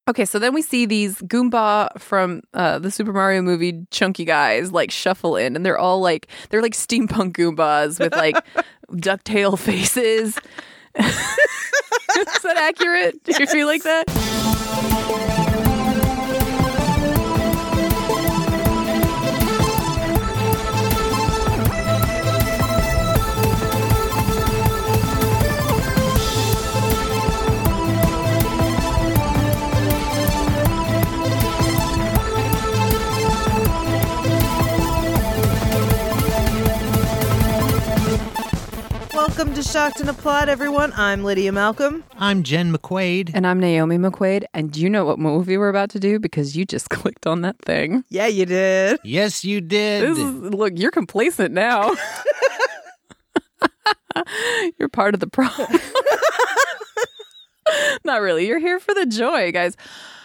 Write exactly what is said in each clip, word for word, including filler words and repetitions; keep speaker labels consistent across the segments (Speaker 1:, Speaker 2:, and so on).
Speaker 1: Okay, so then we see these Goomba from uh, the Super Mario movie chunky guys like shuffle in, and they're all like, they're like steampunk Goombas with like ducktail faces. Is that accurate? Do you feel like that?
Speaker 2: Welcome to Shocked and Applaud, everyone. I'm Lydia Malcolm.
Speaker 3: I'm Jen McQuaid.
Speaker 1: And I'm Naomi McQuaid. And do you know what movie we're about to do? Because you just clicked on that thing.
Speaker 2: Yeah, you did.
Speaker 3: Yes, you did.
Speaker 1: This is, look, you're complacent now. You're part of the problem. Not really. You're here for the joy, guys.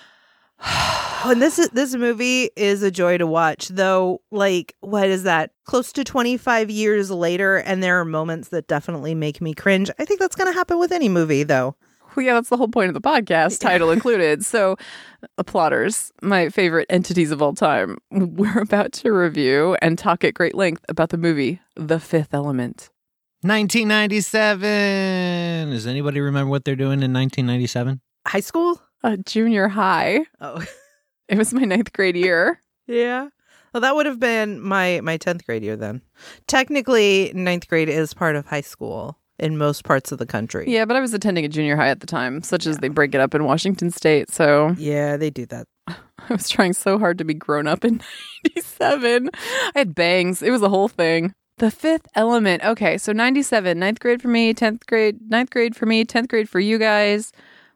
Speaker 2: Oh, and this is this movie is a joy to watch, though. Like, what is that? Close to twenty-five years later, and there are moments that definitely make me cringe. I think that's going to happen with any movie, though.
Speaker 1: Well, yeah, that's the whole point of the podcast, title included. So, applauders, my favorite entities of all time. We're about to review and talk at great length about the movie The Fifth Element.
Speaker 3: nineteen ninety-seven. Does anybody remember what they're doing in nineteen ninety-seven?
Speaker 2: High school?
Speaker 1: Uh, junior high.
Speaker 2: Oh.
Speaker 1: It was my ninth grade year.
Speaker 2: Yeah. Well, that would have been my, my tenth grade year then. Technically, ninth grade is part of high school in most parts of the country.
Speaker 1: Yeah, but I was attending a junior high at the time, such as they break it up in Washington State, so...
Speaker 2: Yeah, they do that.
Speaker 1: I was trying so hard to be grown up in ninety-seven. I had bangs. It was a whole thing. The Fifth Element. Okay, so ninety-seven, ninth grade for me, tenth grade, ninth grade for me, tenth grade for you guys.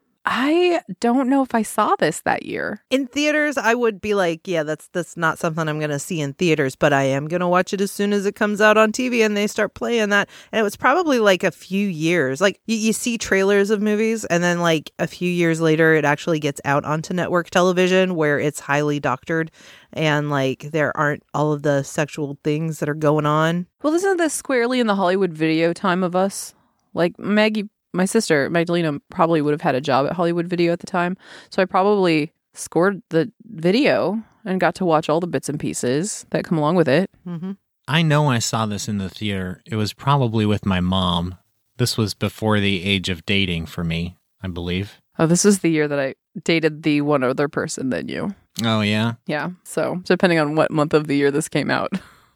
Speaker 1: I don't know if I saw this that year.
Speaker 2: In theaters, I would be like, yeah, that's that's not something I'm going to see in theaters, but I am going to watch it as soon as it comes out on T V and they start playing that. And it was probably like a few years. Like you, you see trailers of movies and then like a few years later, it actually gets out onto network television where it's highly doctored and like there aren't all of the sexual things that are going on.
Speaker 1: Well, isn't this squarely in the Hollywood Video time of us? Like Maggie... My sister, Magdalena, probably would have had a job at Hollywood Video at the time. So I probably scored the video and got to watch all the bits and pieces that come along with it.
Speaker 2: Mm-hmm.
Speaker 3: I know I saw this in the theater. It was probably with my mom. This was before the age of dating for me, I believe.
Speaker 1: Oh, this is the year that I dated the one other person than you.
Speaker 3: Oh, yeah?
Speaker 1: Yeah. So depending on what month of the year this came out,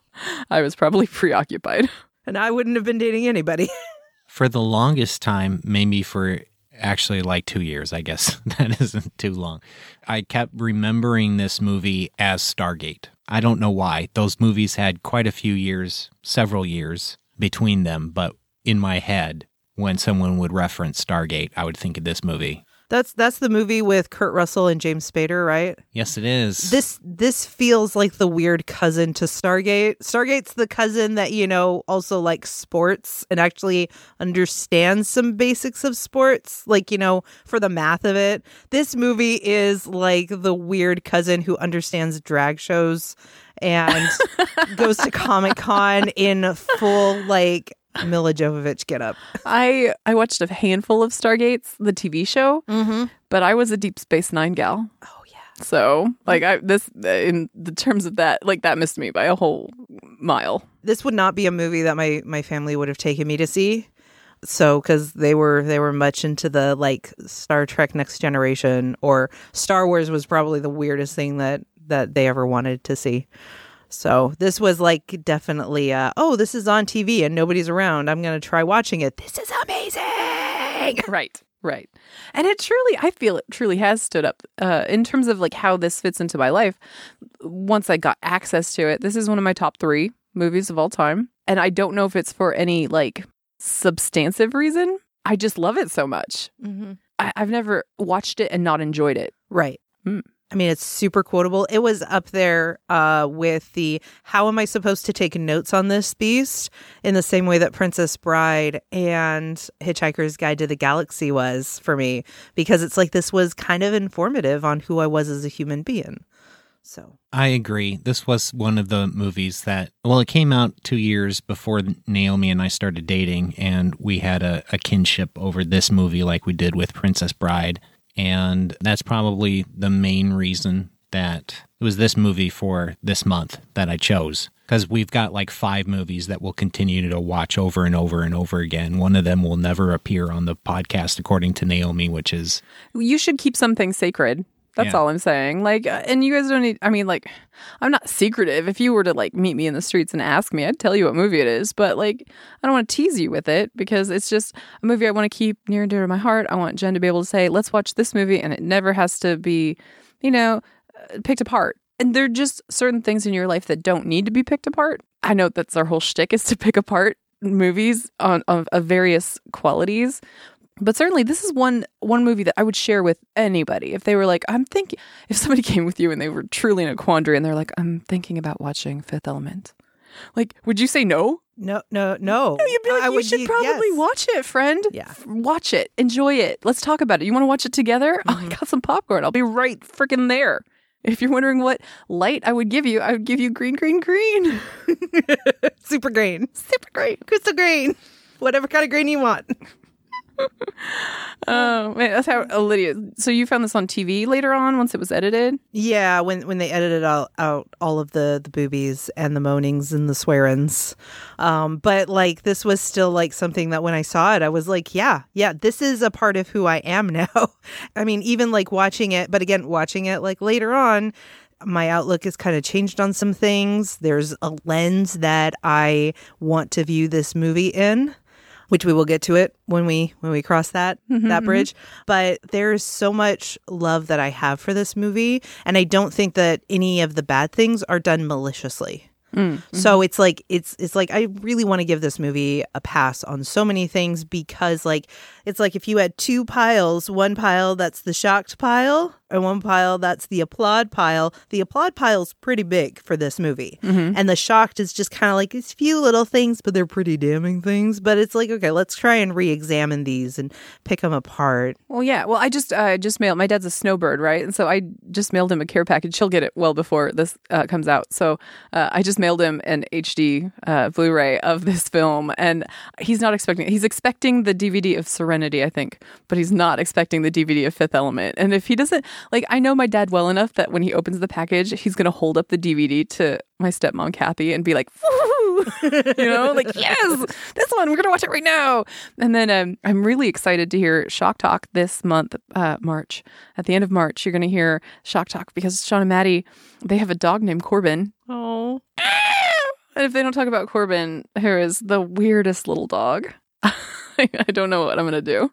Speaker 1: I was probably preoccupied.
Speaker 2: And I wouldn't have been dating anybody.
Speaker 3: For the longest time, maybe for actually like two years, I guess. That isn't too long. I kept remembering this movie as Stargate. I don't know why. Those movies had quite a few years, several years between them, but in my head, when someone would reference Stargate, I would think of this movie.
Speaker 2: That's that's the movie with Kurt Russell and James Spader, right?
Speaker 3: Yes, it is.
Speaker 2: This this feels like the weird cousin to Stargate. Stargate's the cousin that, you know, also likes sports and actually understands some basics of sports, like, you know, for the math of it. This movie is like the weird cousin who understands drag shows and goes to Comic-Con in full, like, Mila Jovovich get up.
Speaker 1: I, I watched a handful of Stargates, the T V show,
Speaker 2: Mm-hmm.
Speaker 1: but I was a Deep Space Nine gal.
Speaker 2: Oh, yeah.
Speaker 1: So, like, I this in the terms of that, like, that missed me by a whole mile.
Speaker 2: This would not be a movie that my, my family would have taken me to see. So, because they were they were much into the, like, Star Trek Next Generation, or Star Wars was probably the weirdest thing that, that they ever wanted to see. So this was like definitely, uh, oh, this is on T V and nobody's around. I'm going to try watching it. This is amazing.
Speaker 1: Right, right. And it truly, I feel it truly has stood up uh, in terms of like how this fits into my life. Once I got access to it, this is one of my top three movies of all time. And I don't know if it's for any like substantive reason. I just love it so much.
Speaker 2: Mm-hmm.
Speaker 1: I- I've never watched it and not enjoyed it.
Speaker 2: Right.
Speaker 1: Mm.
Speaker 2: I mean, it's super quotable. It was up there uh, with the how am I supposed to take notes on this beast in the same way that Princess Bride and Hitchhiker's Guide to the Galaxy was for me, because it's like this was kind of informative on who I was as a human being. So
Speaker 3: I agree. This was one of the movies that, well, it came out two years before Naomi and I started dating, and we had a, a kinship over this movie like we did with Princess Bride. And that's probably the main reason that it was this movie for this month that I chose. Because we've got like five movies that we'll continue to watch over and over and over again. One of them will never appear on the podcast, according to Naomi, which is...
Speaker 1: You should keep something sacred. That's yeah. all I'm saying. Like, and you guys don't need... I mean, like, I'm not secretive. If you were to, like, meet me in the streets and ask me, I'd tell you what movie it is. But, like, I don't want to tease you with it because it's just a movie I want to keep near and dear to my heart. I want Jen to be able to say, let's watch this movie, and it never has to be, you know, picked apart. And there are just certain things in your life that don't need to be picked apart. I know that's our whole shtick is to pick apart movies on of, of various qualities. But certainly this is one one movie that I would share with anybody. If they were like, I'm thinking, if somebody came with you and they were truly in a quandary and they're like, I'm thinking about watching Fifth Element. Like, would you say no?
Speaker 2: No, no, no.
Speaker 1: No, you'd be like,
Speaker 2: I
Speaker 1: you
Speaker 2: would
Speaker 1: should
Speaker 2: be,
Speaker 1: probably
Speaker 2: yes.
Speaker 1: watch it, friend.
Speaker 2: Yeah.
Speaker 1: Watch it. Enjoy it. Let's talk about it. You want to watch it together? Mm-hmm. Oh, I got some popcorn. I'll be right freaking there. If you're wondering what light I would give you, I would give you green, green, green.
Speaker 2: Super green.
Speaker 1: Super green.
Speaker 2: Crystal green. Whatever kind of green you want.
Speaker 1: Oh, man, that's how, uh, Lydia, so you found this on T V later on once it was edited?
Speaker 2: Yeah, when when they edited all, out all of the, the boobies and the moanings and the swearings. Um, but, like, this was still, like, something that when I saw it, I was like, yeah, yeah, this is a part of who I am now. I mean, even, like, watching it, but again, watching it, like, later on, my outlook has kind of changed on some things. There's a lens that I want to view this movie in, which we will get to it when we when we cross that mm-hmm, that bridge. Mm-hmm. But there's so much love that I have for this movie, and I don't think that any of the bad things are done maliciously. Mm-hmm. So it's like it's it's like I really want to give this movie a pass on so many things because like it's like if you had two piles, one pile that's the shocked pile and one pile that's the applaud pile. The applaud pile's pretty big for this movie. Mm-hmm. And the shocked is just kind of like these few little things, but they're pretty damning things. But it's like, okay, let's try and re-examine these and pick them apart.
Speaker 1: Well, yeah. Well, I just uh, just mailed, my dad's a snowbird, right? And so I just mailed him a care package. He'll get it well before this uh, comes out. So uh, I just mailed him an H D uh, Blu-ray of this film. And he's not expecting, he's expecting the D V D of Serenity, I think, but he's not expecting the D V D of Fifth Element. And if he doesn't, like, I know my dad well enough that when he opens the package, he's going to hold up the D V D to my stepmom, Kathy, and be like, woo! You know, like, yes, this one, we're going to watch it right now. And then um, I'm really excited to hear Shock Talk this month, uh, March. At the end of March, you're going to hear Shock Talk because Sean and Maddie, they have a dog named Corbin.
Speaker 2: Oh.
Speaker 1: And if they don't talk about Corbin, here is the weirdest little dog. I don't know what I'm going to do.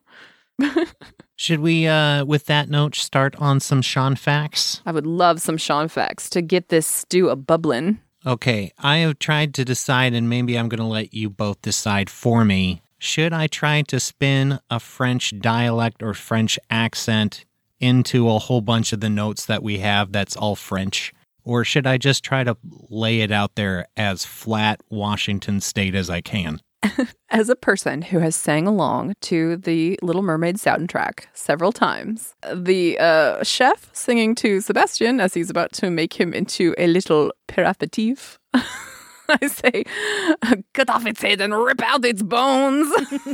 Speaker 3: Should we, uh, with that note, start on some Sean facts?
Speaker 1: I would love some Sean facts to get this stew a bubbling.
Speaker 3: Okay, I have tried to decide, and maybe I'm going to let you both decide for me. Should I try to spin a French dialect or French accent into a whole bunch of the notes that we have that's all French? Or should I just try to lay it out there as flat Washington State as I can?
Speaker 1: As a person who has sang along to the Little Mermaid soundtrack several times, the uh, chef singing to Sebastian as he's about to make him into a little aperitif, I say, cut off its head and rip out its bones.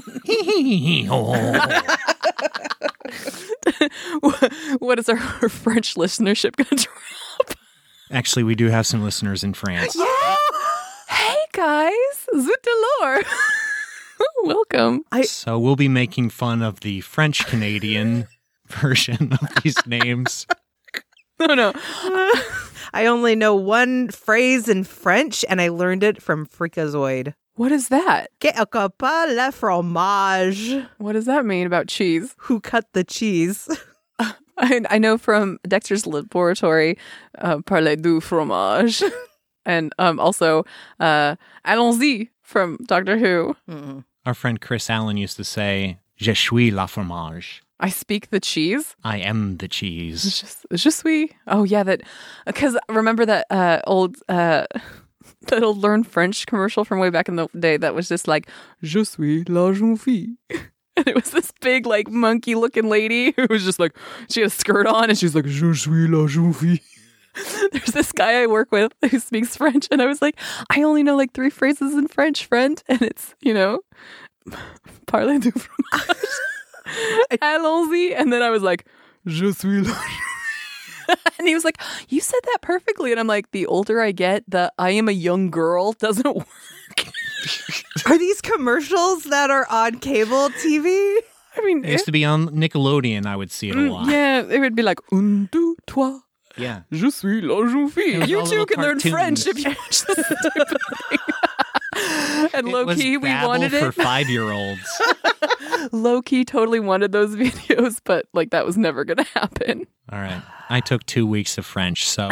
Speaker 1: What is our French listenership going to drop?
Speaker 3: Actually, we do have some listeners in France.
Speaker 1: Yeah. Hey guys, zut de l'or. Welcome.
Speaker 2: I-
Speaker 3: so we'll be making fun of the French Canadian version of these names.
Speaker 1: No, no.
Speaker 2: I only know one phrase in French, and I learned it from Freakazoid.
Speaker 1: What is that?
Speaker 2: Quelque part le fromage.
Speaker 1: What does that mean about cheese?
Speaker 2: Who cut the cheese?
Speaker 1: I, I know from Dexter's Laboratory, uh, parler du fromage. And um, also, uh, allons-y from Doctor Who.
Speaker 2: Mm-mm.
Speaker 3: Our friend Chris Allen used to say, je suis la fromage.
Speaker 1: I speak the cheese.
Speaker 3: I am the cheese.
Speaker 1: It's just, it's just sweet. Oh, yeah, that, because remember that uh, old, uh, that old Learn French commercial from way back in the day that was just like, je suis la jeune fille. And it was this big, like, monkey-looking lady who was just like, she had a skirt on, and she's like, je suis la jeune fille. There's this guy I work with who speaks French, and I was like, I only know like three phrases in French, friend. And it's, you know, parlez du fromage, allons-y. And then I was like, Je suis là. And he was like, you said that perfectly. And I'm like, the older I get, the I am a young girl doesn't work.
Speaker 2: Are these commercials that are on cable T V?
Speaker 1: I mean,
Speaker 3: It used to be on Nickelodeon. I would see it a lot.
Speaker 1: yeah, it would be like, un, deux, trois.
Speaker 3: Yeah.
Speaker 1: Je suis la jeune fille.
Speaker 3: was
Speaker 1: You
Speaker 3: all
Speaker 1: too
Speaker 3: little
Speaker 1: can learn
Speaker 3: cartoons.
Speaker 1: French if you watch this stupid thing. And
Speaker 3: It
Speaker 1: low
Speaker 3: was
Speaker 1: key, we
Speaker 3: Babel
Speaker 1: wanted
Speaker 3: for
Speaker 1: it.
Speaker 3: five-year-olds.
Speaker 1: Low key, totally wanted those videos, but like that was never going to happen.
Speaker 3: All right. I took two weeks of French, so.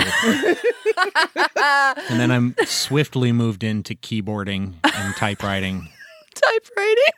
Speaker 3: And then I swiftly moved into keyboarding and typewriting.
Speaker 1: Typewriting.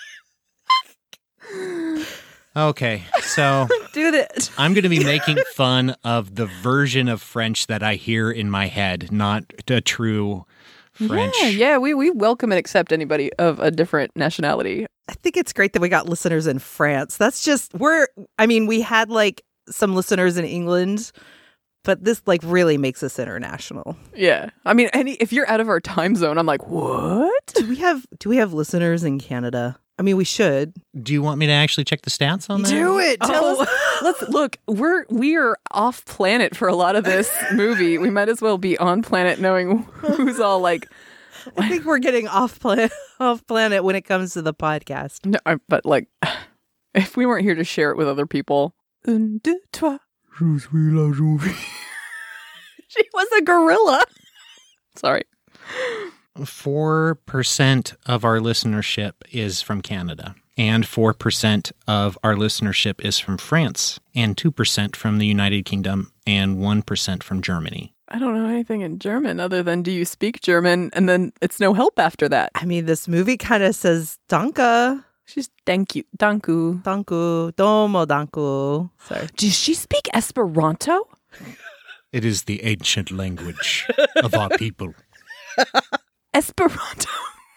Speaker 3: Okay, so
Speaker 1: Do it.
Speaker 3: I'm going to be making fun of the version of French that I hear in my head, not a true French.
Speaker 1: Yeah, yeah, we, we welcome and accept anybody of a different nationality.
Speaker 2: I think it's great that we got listeners in France. That's just, we're, I mean, we had like some listeners in England, but this like really makes us international.
Speaker 1: Yeah. I mean, any if you're out of our time zone, I'm like, what?
Speaker 2: Do we have, do we have listeners in Canada? I mean, we should.
Speaker 3: Do you want me to actually check the stats on that?
Speaker 2: it. Tell
Speaker 1: Oh,
Speaker 2: us.
Speaker 1: let's look. We're we are off planet for a lot of this movie. We might as well be on planet, knowing who's all like.
Speaker 2: I think we're getting off planet, off planet when it comes to the podcast.
Speaker 1: No, I- but like, if we weren't here to share it with other people, un, deux, trois. Je suis la jeune fille. She was a gorilla. Sorry.
Speaker 3: four percent of our listenership is from Canada, and four percent of our listenership is from France, and two percent from the United Kingdom, and one percent from Germany.
Speaker 1: I don't know anything in German other than do you speak German? And then it's no help after that.
Speaker 2: I mean, this movie kind of says danke,
Speaker 1: She's thank you. Danku.
Speaker 2: danku, domo danku. Sorry.
Speaker 1: Does she speak Esperanto?
Speaker 3: It is the ancient language of our people.
Speaker 1: Esperanto.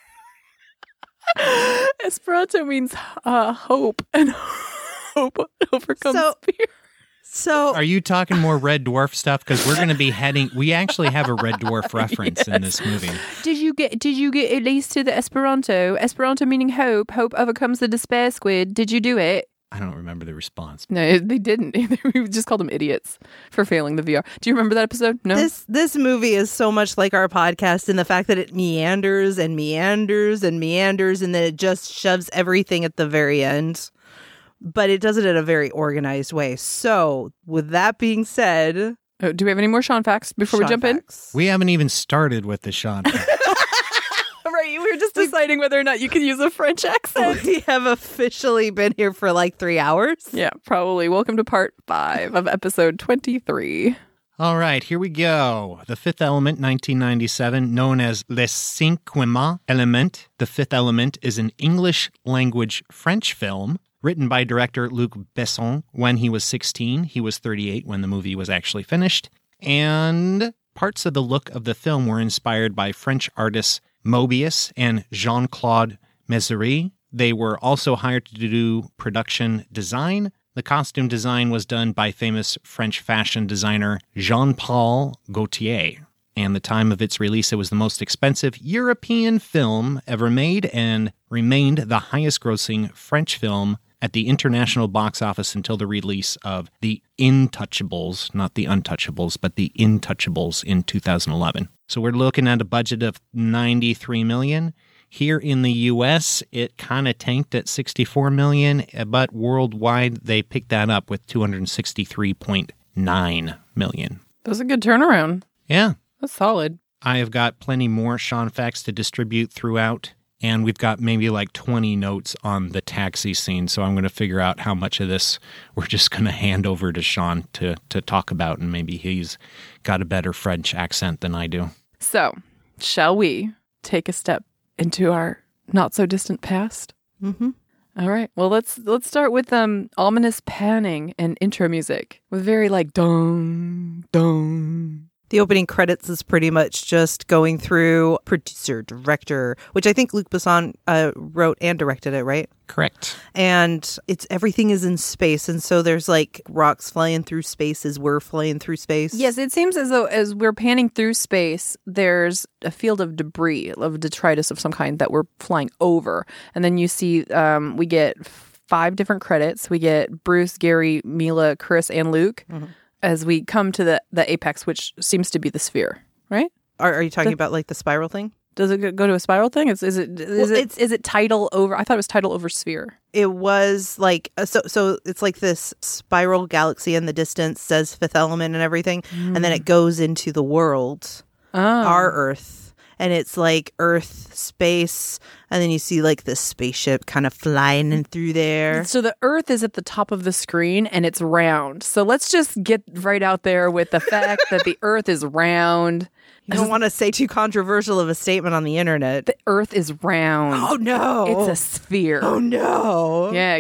Speaker 1: Esperanto means uh, hope, and hope overcomes
Speaker 2: So-
Speaker 1: fear.
Speaker 2: So
Speaker 3: Are you talking more Red Dwarf stuff? Because we're going to be heading. We actually have a Red Dwarf reference in this movie.
Speaker 1: Did you get? Did you get at least to the Esperanto? Esperanto meaning hope. Hope overcomes the despair squid. Did you do it?
Speaker 3: I don't remember the response.
Speaker 1: No, they didn't. We just called them idiots for failing the V R. Do you remember that episode? No.
Speaker 2: this this movie is so much like our podcast in the fact that it meanders and meanders and meanders, and then it just shoves everything at the very end. But it does it in a very organized way. So, with that being said,
Speaker 1: Oh, do we have any more Sean facts before we
Speaker 2: Sean
Speaker 1: jump
Speaker 2: facts.
Speaker 3: We haven't even started with the Sean.
Speaker 1: in? Right, we were just deciding whether or not you could use a French accent.
Speaker 2: We have officially been here for like three hours.
Speaker 1: Yeah, probably. Welcome to part five of episode twenty-three.
Speaker 3: All right, here we go. The Fifth Element, nineteen ninety-seven, known as Le Cinquième Element. The Fifth Element is an English-language French film written by director Luc Besson when he was sixteen. He was thirty-eight when the movie was actually finished. And parts of the look of the film were inspired by French artists Mobius and Jean-Claude Mézeray. They were also hired to do production design. The costume design was done by famous French fashion designer Jean-Paul Gaultier. And the time of its release, it was the most expensive European film ever made and remained the highest-grossing French film at the international box office until the release of The Intouchables, not The Untouchables, but The Intouchables in two thousand eleven. So we're looking at a budget of ninety-three million dollars. Here in the U S, it kind of tanked at sixty-four million dollars, but worldwide, they picked that up with two hundred sixty-three point nine million dollars.
Speaker 1: That's a good turnaround.
Speaker 3: Yeah.
Speaker 1: That's solid.
Speaker 3: I have got plenty more Sean facts to distribute throughout, and we've got maybe like twenty notes on the taxi scene, so I'm going to figure out how much of this we're just going to hand over to Sean to, to talk about, and maybe he's got a better French accent than I do.
Speaker 1: So, shall we take a step into our not-so-distant past?
Speaker 2: Mm-hmm.
Speaker 1: All right. Well, let's let's start with um ominous panning and intro music with very like dong dong.
Speaker 2: The opening credits is pretty much just going through producer, director, which I think Luc Besson uh, wrote and directed it, right?
Speaker 3: Correct.
Speaker 2: And it's everything is in space, and so there's like rocks flying through space as we're flying through space.
Speaker 1: Yes, it seems as though as we're panning through space, there's a field of debris, of detritus of some kind that we're flying over, and then you see um, we get five different credits. We get Bruce, Gary, Mila, Chris, and Luke mm-hmm. as we come to the, the apex, which seems to be the sphere, right?
Speaker 2: Are, are you talking
Speaker 1: the,
Speaker 2: about like the spiral thing?
Speaker 1: Does it go to a spiral thing? Is, is it is
Speaker 2: well,
Speaker 1: it is it tidal over? I thought it was tidal over sphere.
Speaker 2: It was like so. So it's like this spiral galaxy in the distance, says Fifth Element and everything, mm. and then it goes into the world,
Speaker 1: oh.
Speaker 2: our Earth, and it's like Earth, space, and then you see like this spaceship kind of flying in through there.
Speaker 1: So the Earth is at the top of the screen and it's round. So let's just get right out there with the fact that the Earth is round.
Speaker 2: You don't want to say too controversial of a statement on the internet.
Speaker 1: The Earth is round.
Speaker 2: Oh, no.
Speaker 1: It's a sphere.
Speaker 2: Oh, no.
Speaker 1: Yeah.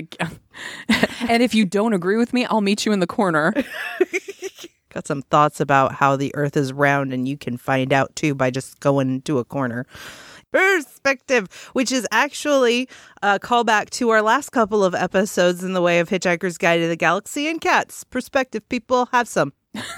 Speaker 1: And if you don't agree with me, I'll meet you in the corner.
Speaker 2: Got some thoughts about how the Earth is round, and you can find out, too, by just going to a corner. Perspective, which is actually a callback to our last couple of episodes in the way of Hitchhiker's Guide to the Galaxy and Cats. Perspective, people, have some.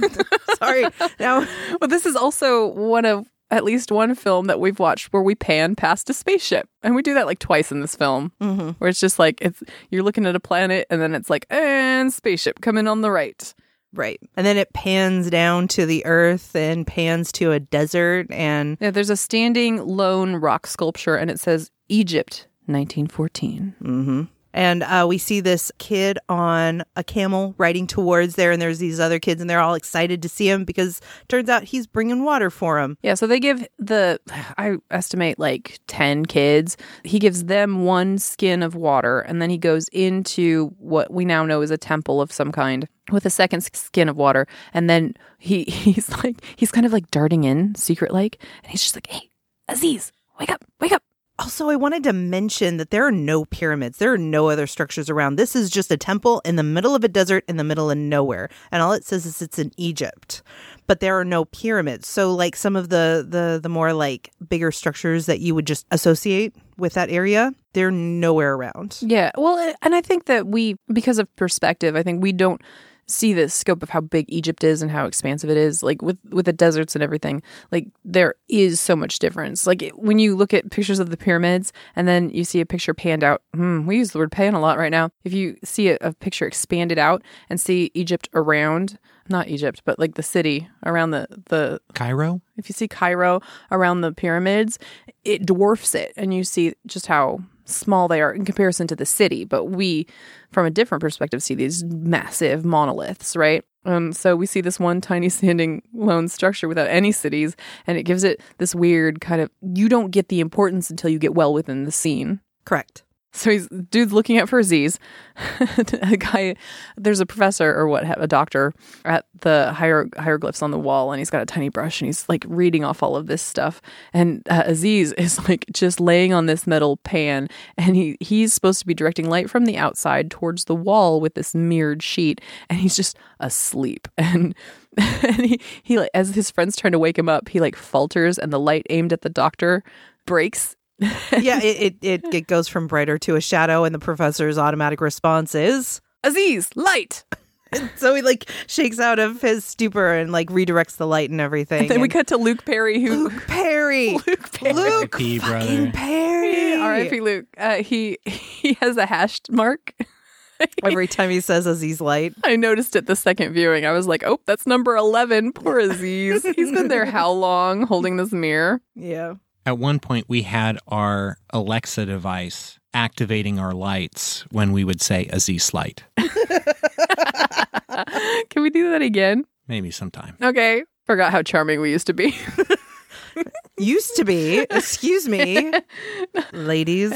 Speaker 2: Sorry. Now,
Speaker 1: well, this is also one of at least one film that we've watched where we pan past a spaceship, and we do that like twice in this film,
Speaker 2: mm-hmm.
Speaker 1: where it's just like it's you're looking at a planet, and then it's like and spaceship coming on the right,
Speaker 2: right, and then it pans down to the Earth and pans to a desert, and
Speaker 1: yeah, there's a standing lone rock sculpture, and it says Egypt, nineteen fourteen.
Speaker 2: Mm-hmm. And uh, we see this kid on a camel riding towards there, and there's these other kids, and they're all excited to see him because it turns out he's bringing water for him.
Speaker 1: Yeah, so they give the, I estimate like ten kids. He gives them one skin of water, and then he goes into what we now know is a temple of some kind with a second skin of water. And then he he's like, he's kind of like darting in, secret-like, and he's just like, hey, Aziz, wake up, wake up.
Speaker 2: Also, I wanted to mention that there are no pyramids. There are no other structures around. This is just a temple in the middle of a desert in the middle of nowhere. And all it says is it's in Egypt. But there are no pyramids. So like some of the, the, the more like bigger structures that you would just associate with that area, they're nowhere around.
Speaker 1: Yeah. Well, and I think that we, because of perspective, I think we don't see the scope of how big Egypt is and how expansive it is, like with with the deserts and everything. Like there is so much difference. Like when you look at pictures of the pyramids and then you see a picture panned out, hmm, we use the word pan a lot right now. If you see a, a picture expanded out and see Egypt around, not Egypt, but like the city around the the
Speaker 3: Cairo.
Speaker 1: If you see Cairo around the pyramids, it dwarfs it, and you see just how small they are in comparison to the city. But we, from a different perspective, see these massive monoliths, right? Um, so we see this one tiny standing lone structure without any cities, and it gives it this weird kind of, you don't get the importance until you get well within the scene.
Speaker 2: Correct.
Speaker 1: So he's dude's looking out for Aziz. A guy, there's a professor or what, a doctor at the hier- hieroglyphs on the wall, and he's got a tiny brush, and he's like reading off all of this stuff. And uh, Aziz is like just laying on this metal pan, and he he's supposed to be directing light from the outside towards the wall with this mirrored sheet, and he's just asleep. And and he he like, as his friend's trying to wake him up, he like falters, and the light aimed at the doctor breaks.
Speaker 2: yeah, it, it, it, it goes from brighter to a shadow, and the professor's automatic response is
Speaker 1: Aziz, light.
Speaker 2: So he like shakes out of his stupor and like redirects the light and everything.
Speaker 1: And then
Speaker 2: and
Speaker 1: we cut to Luke Perry, who
Speaker 2: Luke Perry,
Speaker 1: Luke Perry,
Speaker 2: Luke
Speaker 3: R I P,
Speaker 2: fucking
Speaker 3: brother.
Speaker 2: Perry.
Speaker 1: R I P Luke. Uh, he he has a hashed mark.
Speaker 2: Every time he says Aziz light.
Speaker 1: I noticed it the second viewing. I was like, oh, that's number eleven. Poor Aziz. He's been there how long holding this mirror?
Speaker 2: Yeah.
Speaker 3: At one point, we had our Alexa device activating our lights when we would say Aziz light.
Speaker 1: Can we do that again?
Speaker 3: Maybe sometime.
Speaker 1: Okay. Forgot how charming we used to be.
Speaker 2: Used to be. Excuse me, ladies.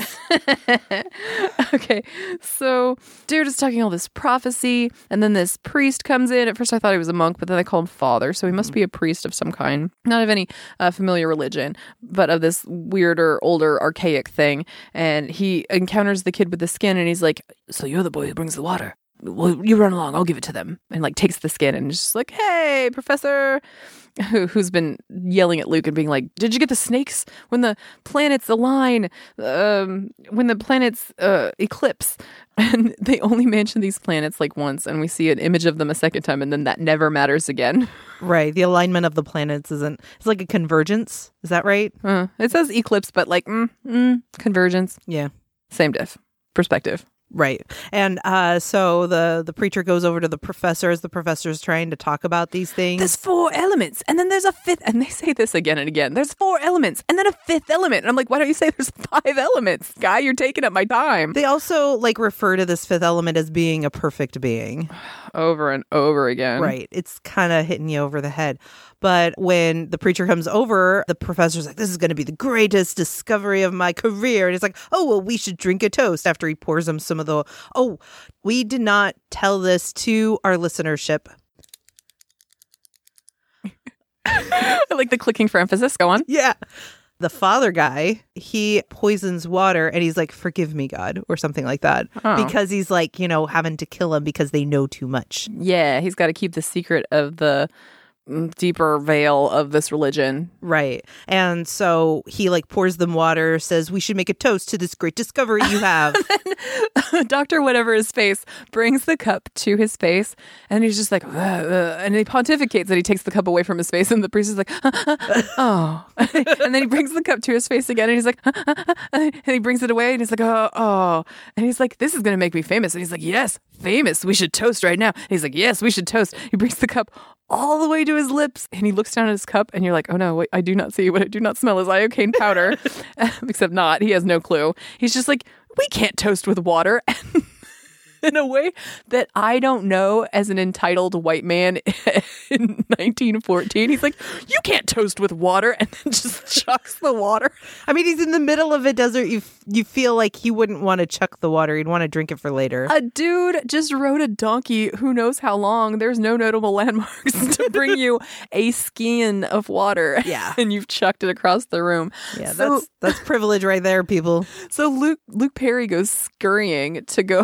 Speaker 1: Okay, so dude is talking all this prophecy, and then this priest comes in. At first I thought he was a monk, but then they call him father, so he must be a priest of some kind. Not of any uh, familiar religion, but of this weirder, older, archaic thing. And he encounters the kid with the skin, and he's like, so you're the boy who brings the water. Well, you run along, I'll give it to them. And like takes the skin and is just like, hey, professor, Who, who's been yelling at Luke and being like, did you get the snakes when the planets align, um, when the planets uh, eclipse? And they only mention these planets like once, and we see an image of them a second time, and then that never matters again.
Speaker 2: Right. The alignment of the planets isn't, it's like a convergence. Is that right?
Speaker 1: Uh, it says eclipse, but like, mm, mm, convergence.
Speaker 2: Yeah.
Speaker 1: Same diff. Perspective.
Speaker 2: Right. And uh, so the, the preacher goes over to the professor as the professor's trying to talk about these things.
Speaker 1: There's four elements, and then there's a fifth, and they say this again and again. There's four elements, and then a fifth element. And I'm like, why don't you say there's five elements? Guy, you're taking up my time.
Speaker 2: They also like refer to this fifth element as being a perfect being.
Speaker 1: Over and over again.
Speaker 2: Right. It's kind of hitting you over the head. But when the preacher comes over, the professor's like, this is going to be the greatest discovery of my career. And it's like, oh, well, we should drink a toast after he pours him some of the, oh, we did not tell this to our listenership.
Speaker 1: I like the clicking for emphasis. Go on.
Speaker 2: Yeah. The father guy, he poisons water and he's like, forgive me, God, or something like that.
Speaker 1: Oh.
Speaker 2: Because he's like, you know, having to kill him because they know too much.
Speaker 1: Yeah, he's got to keep the secret of the deeper veil of this religion.
Speaker 2: Right. And so he like pours them water, says, we should make a toast to this great discovery you have.
Speaker 1: Doctor whatever his face brings the cup to his face, and he's just like, ugh, ugh, and he pontificates that he takes the cup away from his face, and the priest is like, oh. And then he brings the cup to his face again, and he's like, and he brings it away, and he's like, oh, oh. And he's like, this is going to make me famous. And he's like, yes, famous. We should toast right now. And he's like, yes, we should toast. He brings the cup all the way to his lips, and he looks down at his cup, and you're like, oh no, wait, I do not see what I do not smell is iocane powder. Except not. He has no clue. He's just like, we can't toast with water. In a way that I don't know as an entitled white man in nineteen fourteen. He's like, you can't toast with water, and then just chucks the water.
Speaker 2: I mean, he's in the middle of a desert. You f- you feel like he wouldn't want to chuck the water. He'd want to drink it for later.
Speaker 1: A dude just rode a donkey who knows how long. There's no notable landmarks to bring you a skin of water.
Speaker 2: Yeah.
Speaker 1: And you've chucked it across the room.
Speaker 2: Yeah,
Speaker 1: so,
Speaker 2: that's that's privilege right there, people.
Speaker 1: So Luke Luke Perry goes scurrying to go...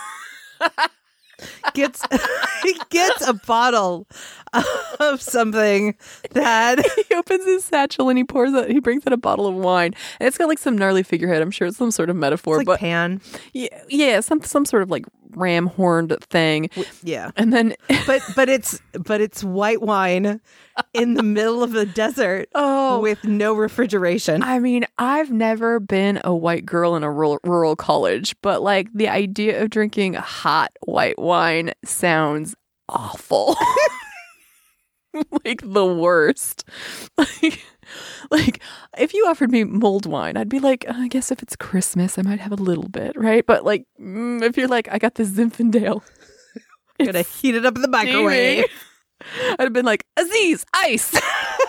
Speaker 2: gets he gets a bottle of something that
Speaker 1: he opens his satchel and he pours it. He brings out a bottle of wine, and it's got like some gnarly figurehead. I'm sure it's some sort of metaphor,
Speaker 2: it's like
Speaker 1: but
Speaker 2: pan.
Speaker 1: Yeah, yeah, some some sort of like ram horned thing.
Speaker 2: Yeah,
Speaker 1: and then
Speaker 2: but but it's but it's white wine in the middle of the desert.
Speaker 1: Oh,
Speaker 2: with no refrigeration.
Speaker 1: I mean, I've never been a white girl in a rural, rural college, but like the idea of drinking hot white wine sounds awful. Like the worst. Like, like if you offered me mulled wine, I'd be like, I guess if it's Christmas, I might have a little bit, right? But like, mm, if you're like, I got this Zinfandel,
Speaker 2: gonna heat it up in the microwave.
Speaker 1: I'd have been like, Aziz, ice.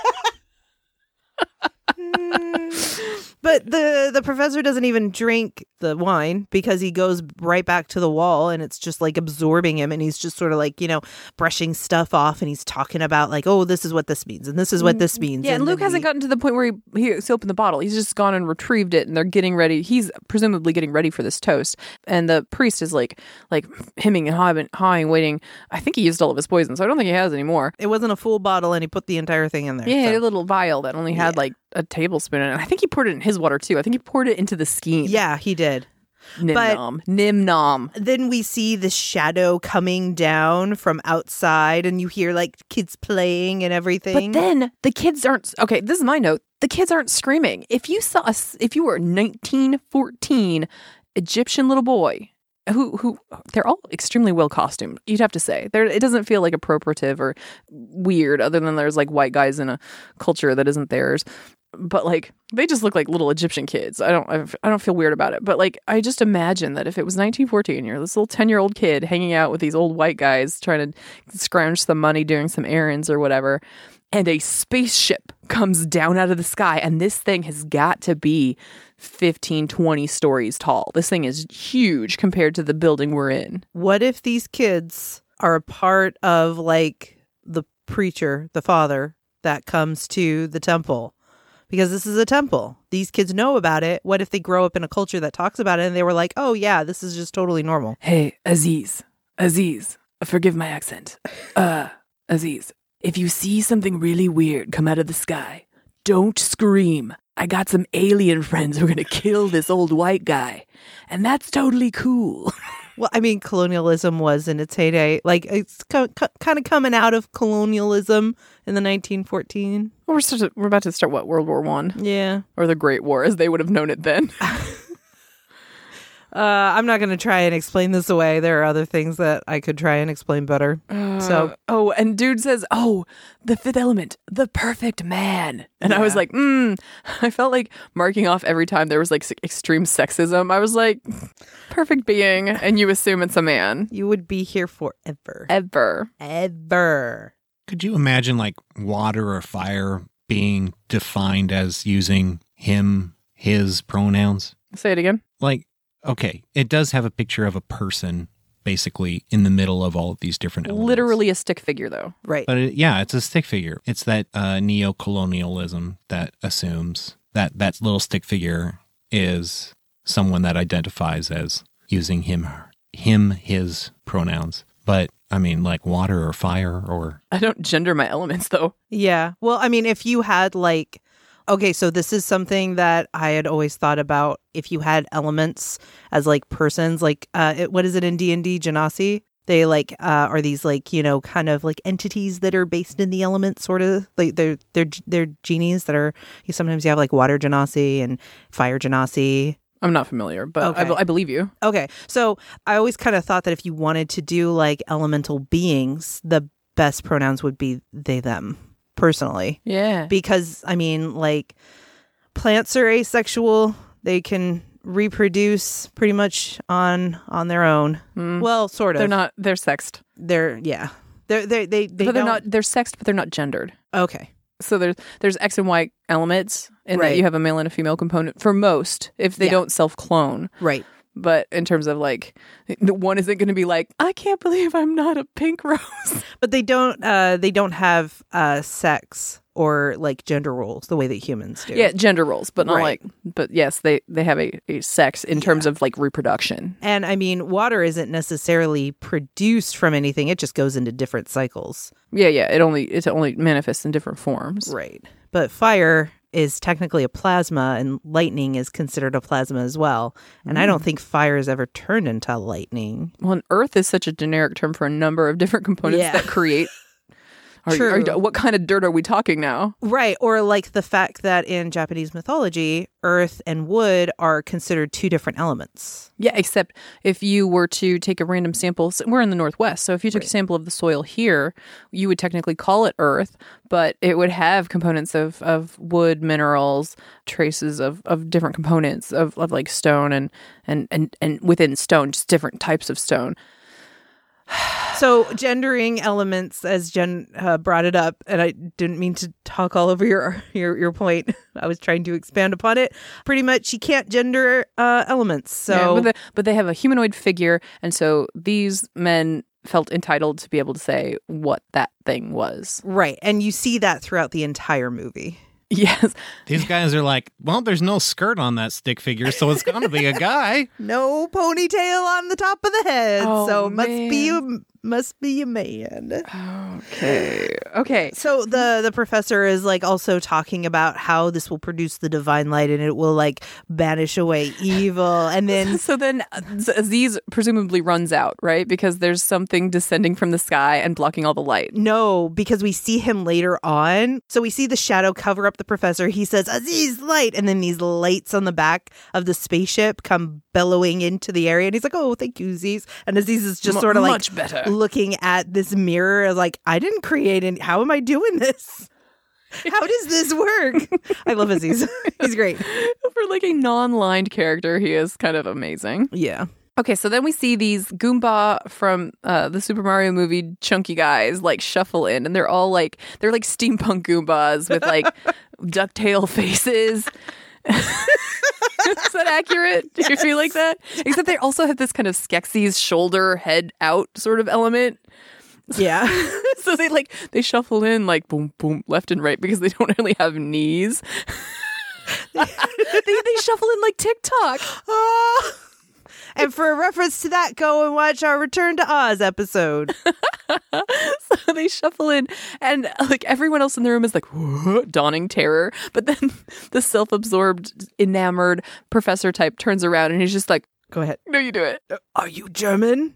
Speaker 2: But the the professor doesn't even drink the wine because he goes right back to the wall, and it's just like absorbing him, and he's just sort of like, you know, brushing stuff off, and he's talking about like, oh, this is what this means, and this is what this means.
Speaker 1: Yeah, and, and Luke hasn't he... gotten to the point where he, he's opened the bottle. He's just gone and retrieved it, and they're getting ready. He's presumably getting ready for this toast, and the priest is like like hemming and hawing, hawing waiting. I think he used all of his poison, so I don't think he has any more.
Speaker 2: It wasn't a full bottle, and he put the entire thing in there.
Speaker 1: Yeah,
Speaker 2: so.
Speaker 1: a little vial that only had yeah. like a tablespoon in it. I think he poured it in his water too. I think he poured it into the skein.
Speaker 2: Yeah, he did.
Speaker 1: Nim
Speaker 2: but
Speaker 1: nom. Nim nom.
Speaker 2: Then we see the shadow coming down from outside, and you hear like kids playing and everything.
Speaker 1: But then the kids aren't. Okay, this is my note. The kids aren't screaming. If you saw, a, if you were a nineteen fourteen Egyptian little boy. Who, who, they're all extremely well costumed, you'd have to say. They're, it doesn't feel like appropriative or weird, other than there's like white guys in a culture that isn't theirs. But like, they just look like little Egyptian kids. I don't, I don't feel weird about it. But like, I just imagine that if it was nineteen fourteen, you're this little ten year old kid hanging out with these old white guys trying to scrounge some money doing some errands or whatever, and a spaceship comes down out of the sky, and this thing has got to be fifteen, twenty stories tall. This thing is huge compared to the building we're in.
Speaker 2: What if these kids are a part of like the preacher, the father that comes to the temple? Because this is a temple. These kids know about it. What if they grow up in a culture that talks about it and they were like, oh yeah, this is just totally normal.
Speaker 1: Hey, Aziz, Aziz, forgive my accent. Uh, Aziz, if you see something really weird come out of the sky, don't scream. I got some alien friends who are going to kill this old white guy. And that's totally cool.
Speaker 2: Well, I mean, colonialism was in its heyday. Like, it's co- co- kind of coming out of colonialism in the nineteen fourteen.
Speaker 1: Well, we're, start- we're about to start, what, World War One?
Speaker 2: Yeah.
Speaker 1: Or the Great War, as they would have known it then.
Speaker 2: Uh, I'm not going to try and explain this away. There are other things that I could try and explain better.
Speaker 1: Uh,
Speaker 2: so,
Speaker 1: oh, and dude says, "Oh, the fifth element, the perfect man," and
Speaker 2: Yeah.
Speaker 1: I was like, "Hmm." I felt like marking off every time there was like s- extreme sexism. I was like, "Perfect being," and you assume it's a man.
Speaker 2: you would be here forever.
Speaker 1: Ever.
Speaker 2: Ever.
Speaker 3: Could you imagine like water or fire being defined as using him, his pronouns?
Speaker 1: Say it again.
Speaker 3: Like, okay, it does have a picture of a person basically in the middle of all of these different elements.
Speaker 1: Literally a stick figure, though.
Speaker 2: Right.
Speaker 3: But it, yeah, it's a stick figure. It's that uh, neo-colonialism that assumes that that little stick figure is someone that identifies as using him, him, his pronouns. But I mean, like water or fire or...
Speaker 1: I don't gender my elements, though.
Speaker 2: Yeah. Well, I mean, if you had like, okay, so this is something that I had always thought about. If you had elements as like persons, like uh, it, what is it in D and D, Genasi? They like uh, are these like, you know, kind of like entities that are based in the elements, sort of like they're they're they're genies that are. You sometimes you have like water Genasi and fire Genasi.
Speaker 1: I'm not familiar, but I,
Speaker 2: Okay.
Speaker 1: be- I believe you.
Speaker 2: Okay, so I always kind of thought that if you wanted to do like elemental beings, the best pronouns would be they, them, personally.
Speaker 1: Yeah.
Speaker 2: Because, I mean, like, plants are asexual. They can reproduce pretty much on on their own.
Speaker 1: Mm.
Speaker 2: Well, sort of.
Speaker 1: They're not, they're sexed.
Speaker 2: They're, yeah. They're, they they they
Speaker 1: but they're
Speaker 2: don't-
Speaker 1: not, they're sexed, but they're not gendered.
Speaker 2: Okay.
Speaker 1: So there's there's X and Y elements, and
Speaker 2: Right.
Speaker 1: that you have a male and a female component for most, if they
Speaker 2: Yeah.
Speaker 1: don't self clone.
Speaker 2: Right.
Speaker 1: But in terms of like, the one isn't going to be like, I can't believe I'm not a pink rose.
Speaker 2: But they don't, uh, they don't have uh, sex or, like, gender roles the way that humans do.
Speaker 1: Yeah, gender roles, but not
Speaker 2: Right.
Speaker 1: like, but yes, they, they have a, a sex in terms of like reproduction.
Speaker 2: And I mean, water isn't necessarily produced from anything. It just goes into different cycles.
Speaker 1: Yeah, yeah. It only it only manifests in different forms.
Speaker 2: Right. But fire is technically a plasma, and lightning is considered a plasma as well. And I don't think fire has ever turned into lightning.
Speaker 1: Well, and Earth is such a generic term for a number of different components
Speaker 2: Yeah.
Speaker 1: that create. Are, you- are you-
Speaker 2: True.
Speaker 1: what kind of dirt are we talking now?
Speaker 2: Right. Or like the fact that in Japanese mythology, earth and wood are considered two different elements.
Speaker 1: Yeah, except if you were to take a random sample, so we're in the Northwest, so if you took a
Speaker 2: Right.
Speaker 1: sample of the soil here, you would technically call it earth, but it would have components of, of wood, minerals, traces of, of different components of, of like stone and, and, and, and within stone, just different types of stone.
Speaker 2: So gendering elements, as Jen uh, brought it up, and I didn't mean to talk all over your your, your point. I was trying to expand upon it. Pretty much, you can't gender uh, elements. So
Speaker 1: Yeah, but, the, but they have a humanoid figure, and so these men felt entitled to be able to say what that thing was.
Speaker 2: right, and you see that throughout the entire movie.
Speaker 1: Yes.
Speaker 3: These guys are like, well, there's no skirt on that stick figure, so it's going to be a guy.
Speaker 2: No ponytail on the top of the head,
Speaker 1: Oh,
Speaker 2: so it must be a,
Speaker 1: man.
Speaker 2: must be a man.
Speaker 1: Okay. Okay.
Speaker 2: So the the professor is like also talking about how this will produce the divine light and it will like banish away evil, and then
Speaker 1: So then uh, Z- Aziz presumably runs out, right? Because there's something descending from the sky and blocking all the light.
Speaker 2: no, because we see him later on. So we see the shadow cover up the professor. He says, Aziz, light. And then these lights on the back of the spaceship come bellowing into the area. And he's like, oh, thank you, Aziz. And Aziz is just
Speaker 1: M-
Speaker 2: sort of like
Speaker 1: much better.
Speaker 2: looking at this mirror like, I didn't create it. How am I doing this? How does this work? I love Aziz. He's great.
Speaker 1: For like a non-lined character, he is kind of amazing.
Speaker 2: Yeah.
Speaker 1: Okay, so then we see these Goomba from uh, the Super Mario movie chunky guys like shuffle in, and they're all like, they're like steampunk Goombas with like ducktail faces. Is that accurate? Do you feel like that? Except they also have this kind of Skeksis shoulder head out sort of element.
Speaker 2: Yeah.
Speaker 1: So they like they shuffle in like boom boom left and right because they don't really have knees. they they shuffle in like TikTok.
Speaker 2: Oh. And for a reference to that, go and watch our Return to Oz episode.
Speaker 1: So they shuffle in, and like everyone else in the room is like "Whoa," dawning terror. But then the self-absorbed, enamored professor type turns around and he's just like,
Speaker 2: Go ahead.
Speaker 1: "No, you do it."
Speaker 2: Are you German?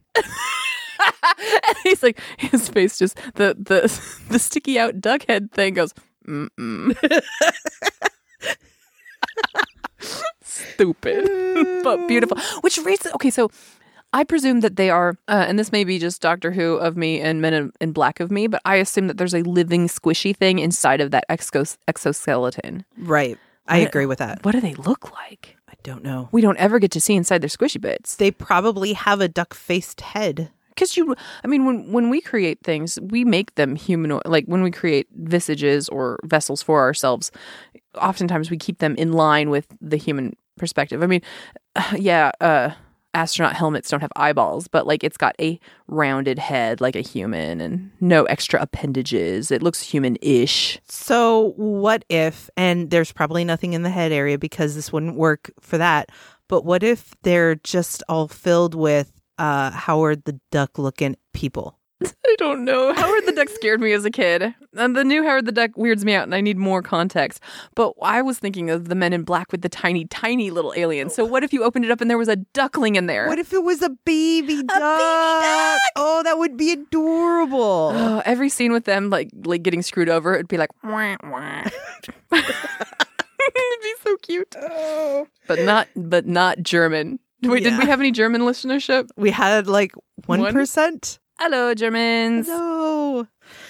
Speaker 1: And he's like, his face just the the the sticky out duck head thing goes. Mm-mm. stupid, but beautiful. Which raises, okay, so I presume that they are, uh, and this may be just Doctor Who of me and Men in, in Black of me, but I assume that there's a living squishy thing inside of that exos- exoskeleton.
Speaker 2: Right. I
Speaker 1: What-
Speaker 2: agree with that.
Speaker 1: What do they look like?
Speaker 2: I don't know.
Speaker 1: We don't ever get to see inside their squishy bits.
Speaker 2: They probably have a duck-faced head.
Speaker 1: Because you, I mean, when, when we create things, we make them humanoid. Like when we create visages or vessels for ourselves, oftentimes we keep them in line with the human perspective. I mean, yeah, uh, astronaut helmets don't have eyeballs, but like it's got a rounded head like a human and no extra appendages. It looks human-ish.
Speaker 2: So what if, and there's probably nothing in the head area because this wouldn't work for that, but what if they're just all filled with uh, Howard the Duck looking people?
Speaker 1: I don't know. Howard the Duck scared me as a kid. And the new Howard the Duck weirds me out and I need more context. But I was thinking of the Men in Black with the tiny, tiny little aliens. So what if you opened it up and there was a duckling in there?
Speaker 2: What if it was a baby duck?
Speaker 1: duck!
Speaker 2: Oh, that would be adorable.
Speaker 1: Oh, every scene with them like like getting screwed over, it'd be like wah, wah. It'd be so cute.
Speaker 2: Oh.
Speaker 1: But not but not German. Wait,
Speaker 2: Yeah.
Speaker 1: did we have any German listenership?
Speaker 2: We had like one
Speaker 1: One?
Speaker 2: percent.
Speaker 1: Hello, Germans.
Speaker 2: No.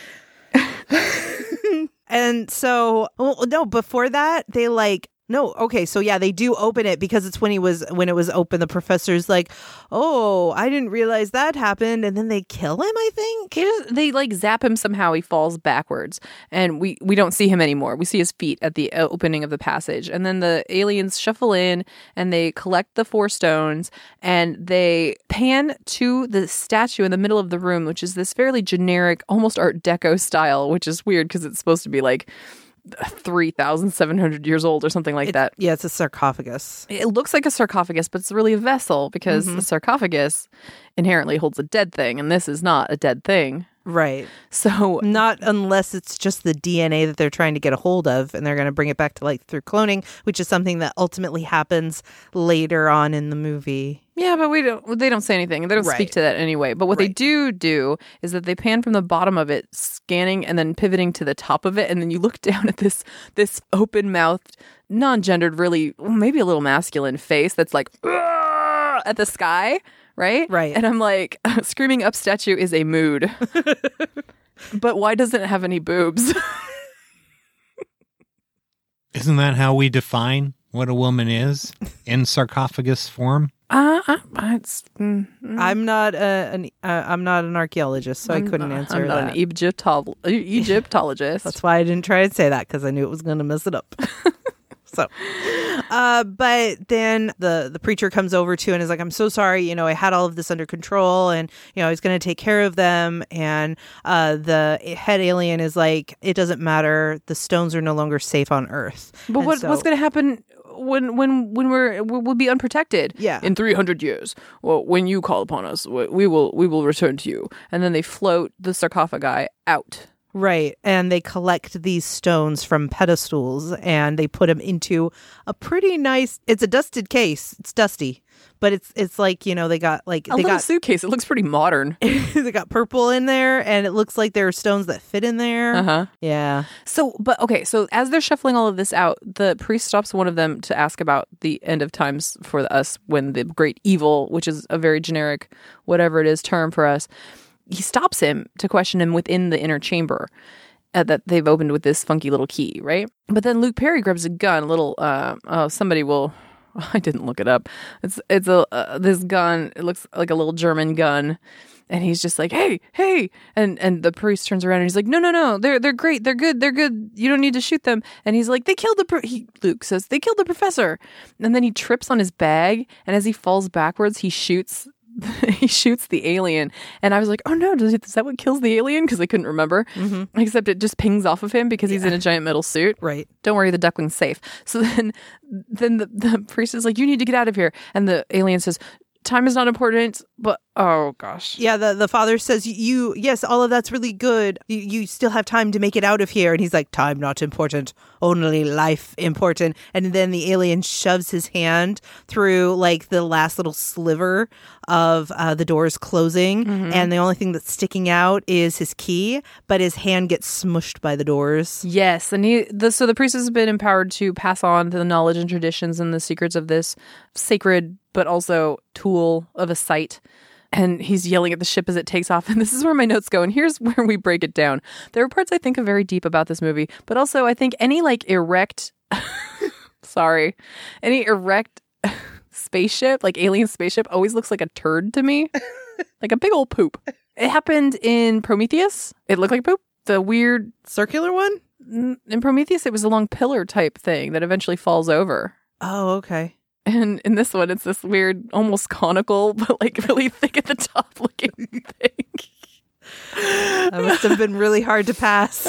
Speaker 2: And so, well, no, before that, they like, no, okay, so yeah, they do open it because it's when he was, when it was open, the professor's like, oh, I didn't realize that happened. And then they kill him, I think.
Speaker 1: He just, they like zap him somehow. He falls backwards, and we we don't see him anymore. We see his feet at the uh, opening of the passage, and then the aliens shuffle in and they collect the four stones, and they pan to the statue in the middle of the room, which is this fairly generic, almost Art Deco style, which is weird because it's supposed to be like three thousand seven hundred years old or something like
Speaker 2: It's-
Speaker 1: that.
Speaker 2: Yeah, it's a sarcophagus.
Speaker 1: It looks like a sarcophagus, but it's really a vessel because
Speaker 2: Mhm.
Speaker 1: the sarcophagus inherently holds a dead thing, and this is not a dead thing.
Speaker 2: Right.
Speaker 1: So
Speaker 2: Not unless it's just the D N A that they're trying to get a hold of, and they're going to bring it back to life through cloning, which is something that ultimately happens later on in the movie.
Speaker 1: yeah, but we don't. They don't say anything. They don't speak
Speaker 2: Right.
Speaker 1: to that anyway. But what they
Speaker 2: Right.
Speaker 1: do do is that they pan from the bottom of it, scanning, and then pivoting to the top of it, and then you look down at this this open mouthed, non gendered, really maybe a little masculine face that's like "Argh!" at the sky, right?
Speaker 2: Right.
Speaker 1: And I'm like, screaming up statue is a mood. But why doesn't it have any boobs?
Speaker 3: Isn't that how we define what a woman is in sarcophagus form?
Speaker 1: Uh, uh, it's, mm, mm.
Speaker 2: I'm not a, an uh, I'm not an archaeologist, so
Speaker 1: I'm
Speaker 2: I couldn't
Speaker 1: not-
Speaker 2: answer
Speaker 1: I'm not
Speaker 2: that.
Speaker 1: an Egyptol- Egyptologist.
Speaker 2: That's why I didn't try to say that because I knew it was going to mess it up. So, uh, but then the the preacher comes over to and is like, "I'm so sorry. You know, I had all of this under control, and you know, I was going to take care of them." And uh, the head alien is like, "It doesn't matter. The stones are no longer safe on Earth."
Speaker 1: But
Speaker 2: And
Speaker 1: what
Speaker 2: so-
Speaker 1: what's going to happen when when when we're we'll be unprotected?
Speaker 2: Yeah.
Speaker 1: In three hundred years, well, when you call upon us, we we will we will return to you. And then they float the sarcophagi out.
Speaker 2: Right. And they collect these stones from pedestals and they put them into a pretty nice, it's a dusted case. It's dusty, but it's it's like, you know, they got like,
Speaker 1: A
Speaker 2: they
Speaker 1: little
Speaker 2: got,
Speaker 1: suitcase. It looks pretty modern.
Speaker 2: they got purple in there and it looks like there are stones that fit in there.
Speaker 1: Uh huh.
Speaker 2: Yeah.
Speaker 1: So, but okay. So as they're shuffling all of this out, the priest stops one of them to ask about the end of times for us when the great evil, which is a very generic, whatever it is, term for us. He stops him to question him within the inner chamber uh, that they've opened with this funky little key, right? But then Luke Perry grabs a gun, a little, uh, oh, somebody will, I didn't look it up. It's, it's a, uh, this gun, it looks like a little German gun. And he's just like, hey, hey. And and the priest turns around and he's like, no, no, no, they're they're great. They're good. They're good. You don't need to shoot them. And he's like, they killed the, pro-. He, Luke says, they killed the professor. And then he trips on his bag. And as he falls backwards, he shoots he shoots the alien. And I was like, oh no, does, it, is that what kills the alien? Because I couldn't remember.
Speaker 2: Mm-hmm.
Speaker 1: Except it just pings off of him because he's in a giant metal suit.
Speaker 2: Right.
Speaker 1: Don't worry, the duckling's safe. So then then the, the priest is like, you need to get out of here. And the alien says, time is not important, but Oh, gosh.
Speaker 2: Yeah, the, the father says, you, yes, all of that's really good. You, you still have time to make it out of here. And he's like, time not important, only life important. And then the alien shoves his hand through like the last little sliver of uh, the doors closing. Mm-hmm. And the only thing that's sticking out is his key, but his hand gets smushed by the doors.
Speaker 1: Yes. And he, the, so the priest has been empowered to pass on the knowledge and traditions and the secrets of this sacred, but also tool of a site. And he's yelling at the ship as it takes off. And this is where my notes go. And here's where we break it down. There are parts I think are very deep about this movie. But also I think any like erect, sorry, any erect spaceship, like alien spaceship, always looks like a turd to me. Like a big old poop. It happened in Prometheus. It looked like poop. The weird
Speaker 2: circular one?
Speaker 1: In Prometheus, it was a long pillar type thing that eventually falls over.
Speaker 2: Oh, okay.
Speaker 1: And in this one, it's this weird, almost conical, but like really thick at the top looking thing.
Speaker 2: That must have been really hard to pass.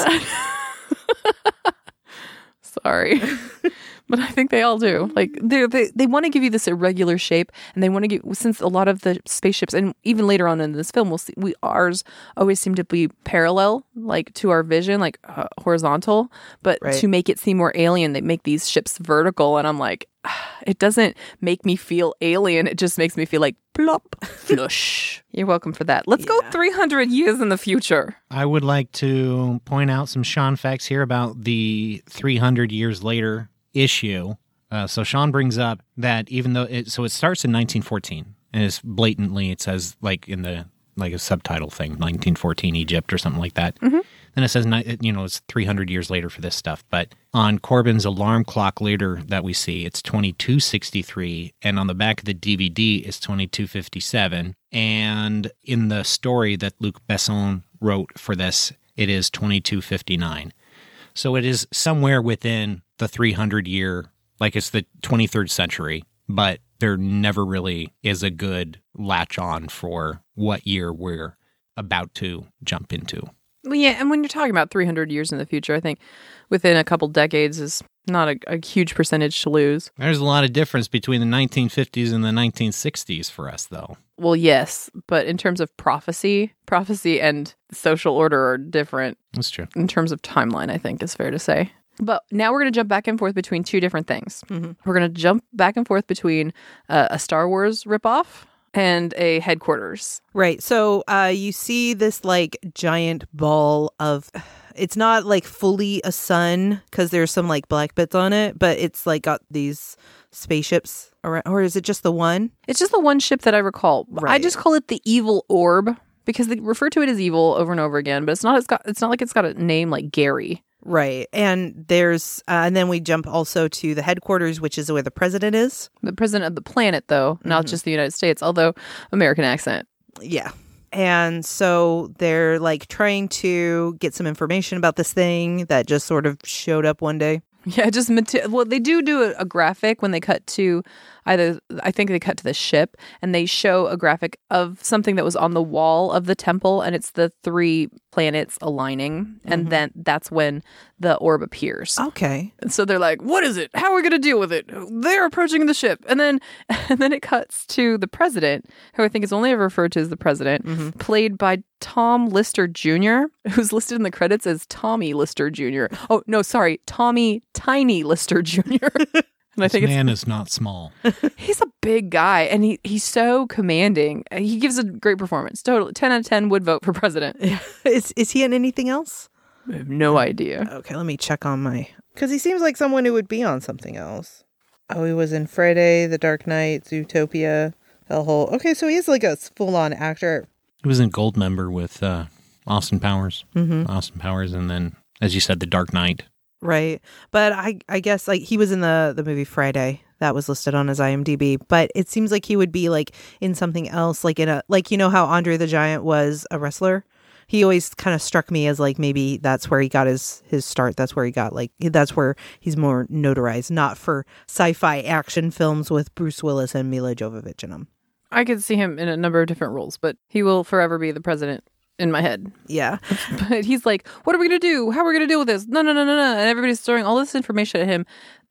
Speaker 1: Sorry. But I think they all do. Like they they they want to give you this irregular shape, and they want to give, since a lot of the spaceships, and even later on in this film, we'll see we ours always seem to be parallel, like to our vision, like uh, horizontal. But
Speaker 2: right.
Speaker 1: to make it seem more alien, they make these ships vertical, and I'm like, it doesn't make me feel alien. It just makes me feel like plop, flush. You're welcome for that. Let's yeah. go three hundred years in the future.
Speaker 3: I would like to point out some Sean facts here about the three hundred years later issue. Uh, so Sean brings up that even though it, so it starts in nineteen fourteen, and it's blatantly, it says like in the, like a subtitle thing, nineteen fourteen Egypt or something like that. Mm-hmm. Then it says, you know, it's three hundred years later for this stuff. But on Corbin's alarm clock later that we see, it's twenty-two sixty-three. And on the back of the D V D, it's twenty-two fifty-seven. And in the story that Luc Besson wrote for this, it is twenty-two fifty-nine. So it is somewhere within the three hundred year, like it's the twenty-third century, but there never really is a good latch on for what year we're about to jump into.
Speaker 1: Well, yeah, and when you're talking about three hundred years in the future, I think within a couple decades is not a, a huge percentage to lose.
Speaker 3: There's a lot of difference between the nineteen fifties and the nineteen sixties for us, though.
Speaker 1: Well, yes, but in terms of prophecy, prophecy and social order are different.
Speaker 3: That's true.
Speaker 1: In terms of timeline, I think is fair to say. But now we're going to jump back and forth between two different things. Mm-hmm. We're going to jump back and forth between uh, a Star Wars ripoff and a Headquarters.
Speaker 2: Right. So uh, you see this like giant ball of, it's not like fully a sun because there's some like black bits on it, but it's like got these spaceships around, or is it just the one?
Speaker 1: It's just the one ship that I recall. Right. I just call it the Evil Orb because they refer to it as evil over and over again, but it's not, it's got, it's not like it's got a name like Gary.
Speaker 2: Right. And there's, uh, and then we jump also to the Headquarters, which is where the president is.
Speaker 1: The president of the planet, though, not mm-hmm. just the United States, although American accent.
Speaker 2: Yeah. And so they're like trying to get some information about this thing that just sort of showed up one day.
Speaker 1: Yeah, just, mati- well, they do do a, a graphic when they cut to either, I think they cut to the ship, and they show a graphic of something that was on the wall of the temple, and it's the three planets aligning, and mm-hmm. then that's when the orb appears.
Speaker 2: Okay.
Speaker 1: And so they're like, what is it? How are we going to deal with it? They're approaching the ship. And then and then it cuts to the president, who I think is only ever referred to as the president, mm-hmm. played by Tom Lister Junior, who's listed in the credits as Tommy Lister Junior Oh, no, sorry, Tommy Tiny Lister Junior And I
Speaker 3: this
Speaker 1: think
Speaker 3: man
Speaker 1: it's,
Speaker 3: is not small.
Speaker 1: He's a big guy, and he, he's so commanding. He gives a great performance. Totally, ten out of ten would vote for president.
Speaker 2: is is he in anything else?
Speaker 1: I have no idea.
Speaker 2: Okay, let me check on my... Because he seems like someone who would be on something else. Oh, he was in Friday, The Dark Knight, Zootopia, Hellhole. Okay, so he's like a full-on actor.
Speaker 3: He was in Goldmember with uh, Austin Powers. Mm-hmm. Austin Powers, and then, as you said, The Dark Knight.
Speaker 2: Right. But I I guess like he was in the, the movie Friday. That was listed on his IMDb. But it seems like he would be like in something else, like in a, like, you know how Andre the Giant was a wrestler? He always kind of struck me as like maybe that's where he got his, his start. That's where he got like, that's where he's more notarized, not for sci-fi action films with Bruce Willis and Mila Jovovich in them.
Speaker 1: I could see him in a number of different roles, but he will forever be the president in my head.
Speaker 2: Yeah.
Speaker 1: But he's like, what are we going to do? How are we going to deal with this? No, no, no, no, no. And everybody's throwing all this information at him.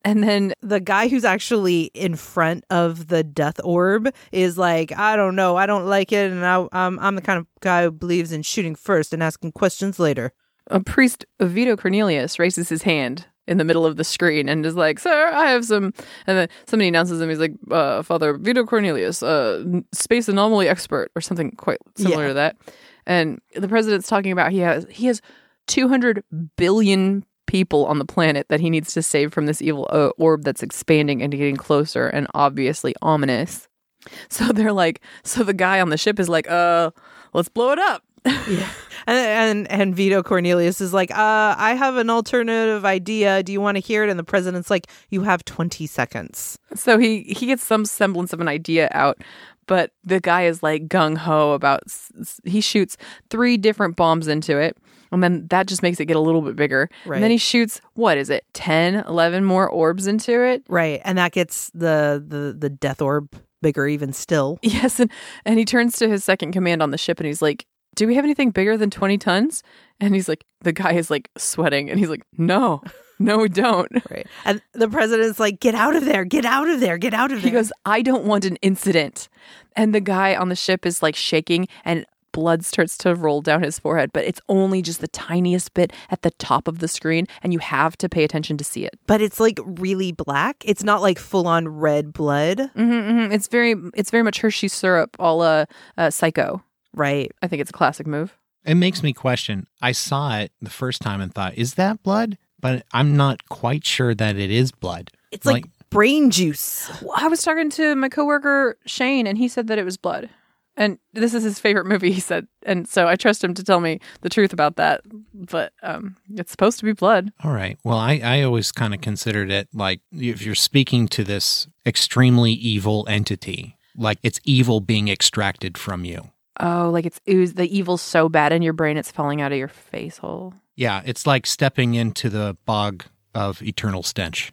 Speaker 1: And then
Speaker 2: the guy who's actually in front of the death orb is like, I don't know, I don't like it, and I, um, I'm the kind of guy who believes in shooting first and asking questions later.
Speaker 1: a priest, Vito Cornelius, raises his hand in the middle of the screen and is like, sir, I have some... And then somebody announces him. He's like, uh, Father Vito Cornelius, uh, space anomaly expert, or something quite similar
Speaker 2: Yeah.
Speaker 1: to that. And the president's talking about he has he has two hundred billion people on the planet that he needs to save from this evil uh, orb that's expanding and getting closer and obviously ominous. So they're like, so the guy on the ship is like, uh, let's blow it up.
Speaker 2: Yeah. And, and and Vito Cornelius is like, uh, I have an alternative idea. Do you want to hear it? And the president's like, you have twenty seconds.
Speaker 1: So he, he gets some semblance of an idea out, but the guy is like gung-ho about, he shoots three different bombs into it, and then that just makes it get a little bit bigger.
Speaker 2: Right.
Speaker 1: And then he shoots, what is it, ten, eleven more orbs into it?
Speaker 2: Right. And that gets the, the, the death orb bigger even still.
Speaker 1: Yes, and, and he turns to his second command on the ship and he's like, do we have anything bigger than twenty tons? And he's like, the guy is like sweating and he's like, no, no, we don't.
Speaker 2: Right. And the president's like, get out of there, get out of there, get out of there.
Speaker 1: He goes, I don't want an incident. And the guy on the ship is like shaking and blood starts to roll down his forehead, but it's only just the tiniest bit at the top of the screen and you have to pay attention to see it.
Speaker 2: But it's like really black. It's not like full on red blood.
Speaker 1: Mm-hmm, mm-hmm. It's very, it's very much Hershey syrup, a la uh, Psycho.
Speaker 2: Right.
Speaker 1: I think it's a classic move.
Speaker 3: It makes me question. I saw it the first time and thought, is that blood? But I'm not quite sure that it is blood.
Speaker 2: It's like, like brain juice.
Speaker 1: Well, I was talking to my coworker, Shane, and he said that it was blood. And this is his favorite movie, he said. And so I trust him to tell me the truth about that. But um, it's supposed to be blood.
Speaker 3: All right. Well, I, I always kind of considered it like if you're speaking to this extremely evil entity, like it's evil being extracted from you.
Speaker 1: Oh, like it's ooze. The evil's so bad in your brain, it's falling out of your face hole.
Speaker 3: Yeah, it's like stepping into the bog of eternal stench.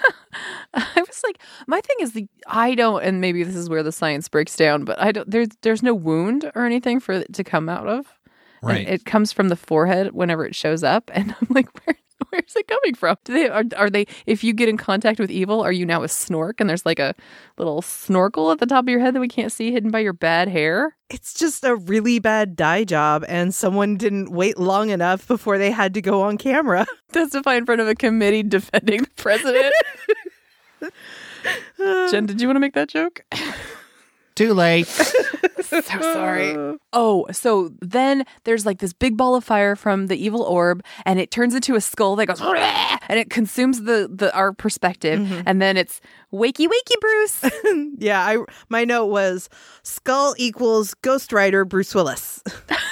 Speaker 1: I was like, my thing is the I don't, and maybe this is where the science breaks down, but I don't. There's there's no wound or anything for it to come out of.
Speaker 3: Right.
Speaker 1: And it comes from the forehead whenever it shows up, and I'm like, where where's it coming from? Do they are are they? If you get in contact with evil, are you now a snork? And there's like a little snorkel at the top of your head that we can't see, hidden by your bad hair.
Speaker 2: It's just a really bad dye job, and someone didn't wait long enough before they had to go on camera.
Speaker 1: Testify in front of a committee defending the president. Jen, did you want to make that joke?
Speaker 3: Too late.
Speaker 1: So sorry. Oh, so then there's like this big ball of fire from the evil orb, and it turns into a skull that goes, and it consumes the, the our perspective, mm-hmm. and then it's wakey wakey Bruce.
Speaker 2: Yeah, I my note was skull equals Ghost Rider Bruce Willis.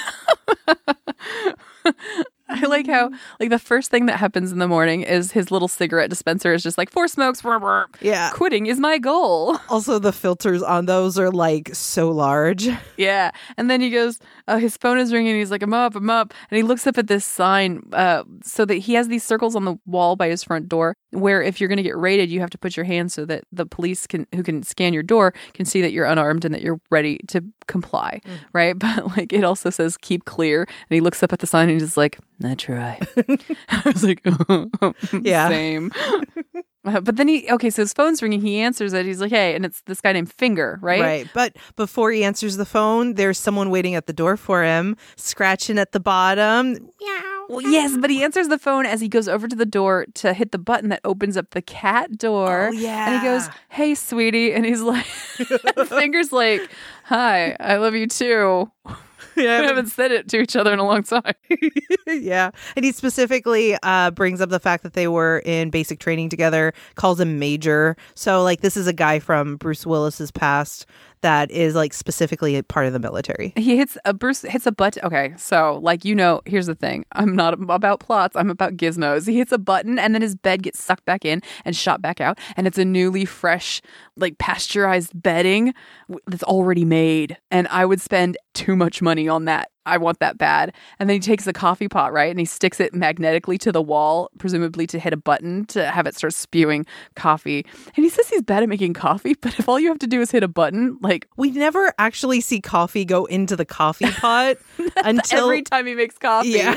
Speaker 1: I like how, like, the first thing that happens in the morning is his little cigarette dispenser is just like, four smokes, brr, brr.
Speaker 2: Yeah.
Speaker 1: Quitting is my goal.
Speaker 2: Also, the filters on those are, like, so large.
Speaker 1: Yeah. And then he goes, uh, his phone is ringing, and he's like, I'm up, I'm up. And he looks up at this sign uh, so that he has these circles on the wall by his front door where if you're going to get raided, you have to put your hand so that the police can who can scan your door can see that you're unarmed and that you're ready to comply, mm. right? But, like, it also says, keep clear. And he looks up at the sign and he's just like, I try. I was like, oh,
Speaker 2: yeah,
Speaker 1: same. Uh, but then he, okay, so his phone's ringing. He answers it. He's like, hey, and it's this guy named Finger, right?
Speaker 2: Right. But before he answers the phone, there's someone waiting at the door for him, scratching at the bottom. Meow.
Speaker 1: Well, yes, but he answers the phone as he goes over to the door to hit the button that opens up the cat door.
Speaker 2: Oh, yeah.
Speaker 1: And he goes, hey, sweetie. And he's like, Finger's like, hi, I love you too. Yeah, we haven't said it to each other in a long time.
Speaker 2: Yeah. And he specifically uh, brings up the fact that they were in basic training together, calls him Major. So, like, this is a guy from Bruce Willis's past that is, like, specifically a part of the military.
Speaker 1: He hits a Bruce hits a button. Okay, so, like, you know, here's the thing. I'm not about plots. I'm about gizmos. He hits a button, and then his bed gets sucked back in and shot back out, and it's a newly fresh, like, pasteurized bedding that's already made. And I would spend too much money on that. I want that bad. And then he takes a coffee pot, right? And he sticks it magnetically to the wall, presumably to hit a button to have it start spewing coffee. And he says he's bad at making coffee, but if all you have to do is hit a button, like...
Speaker 2: We never actually see coffee go into the coffee pot until...
Speaker 1: Every time he makes coffee.
Speaker 2: Yeah.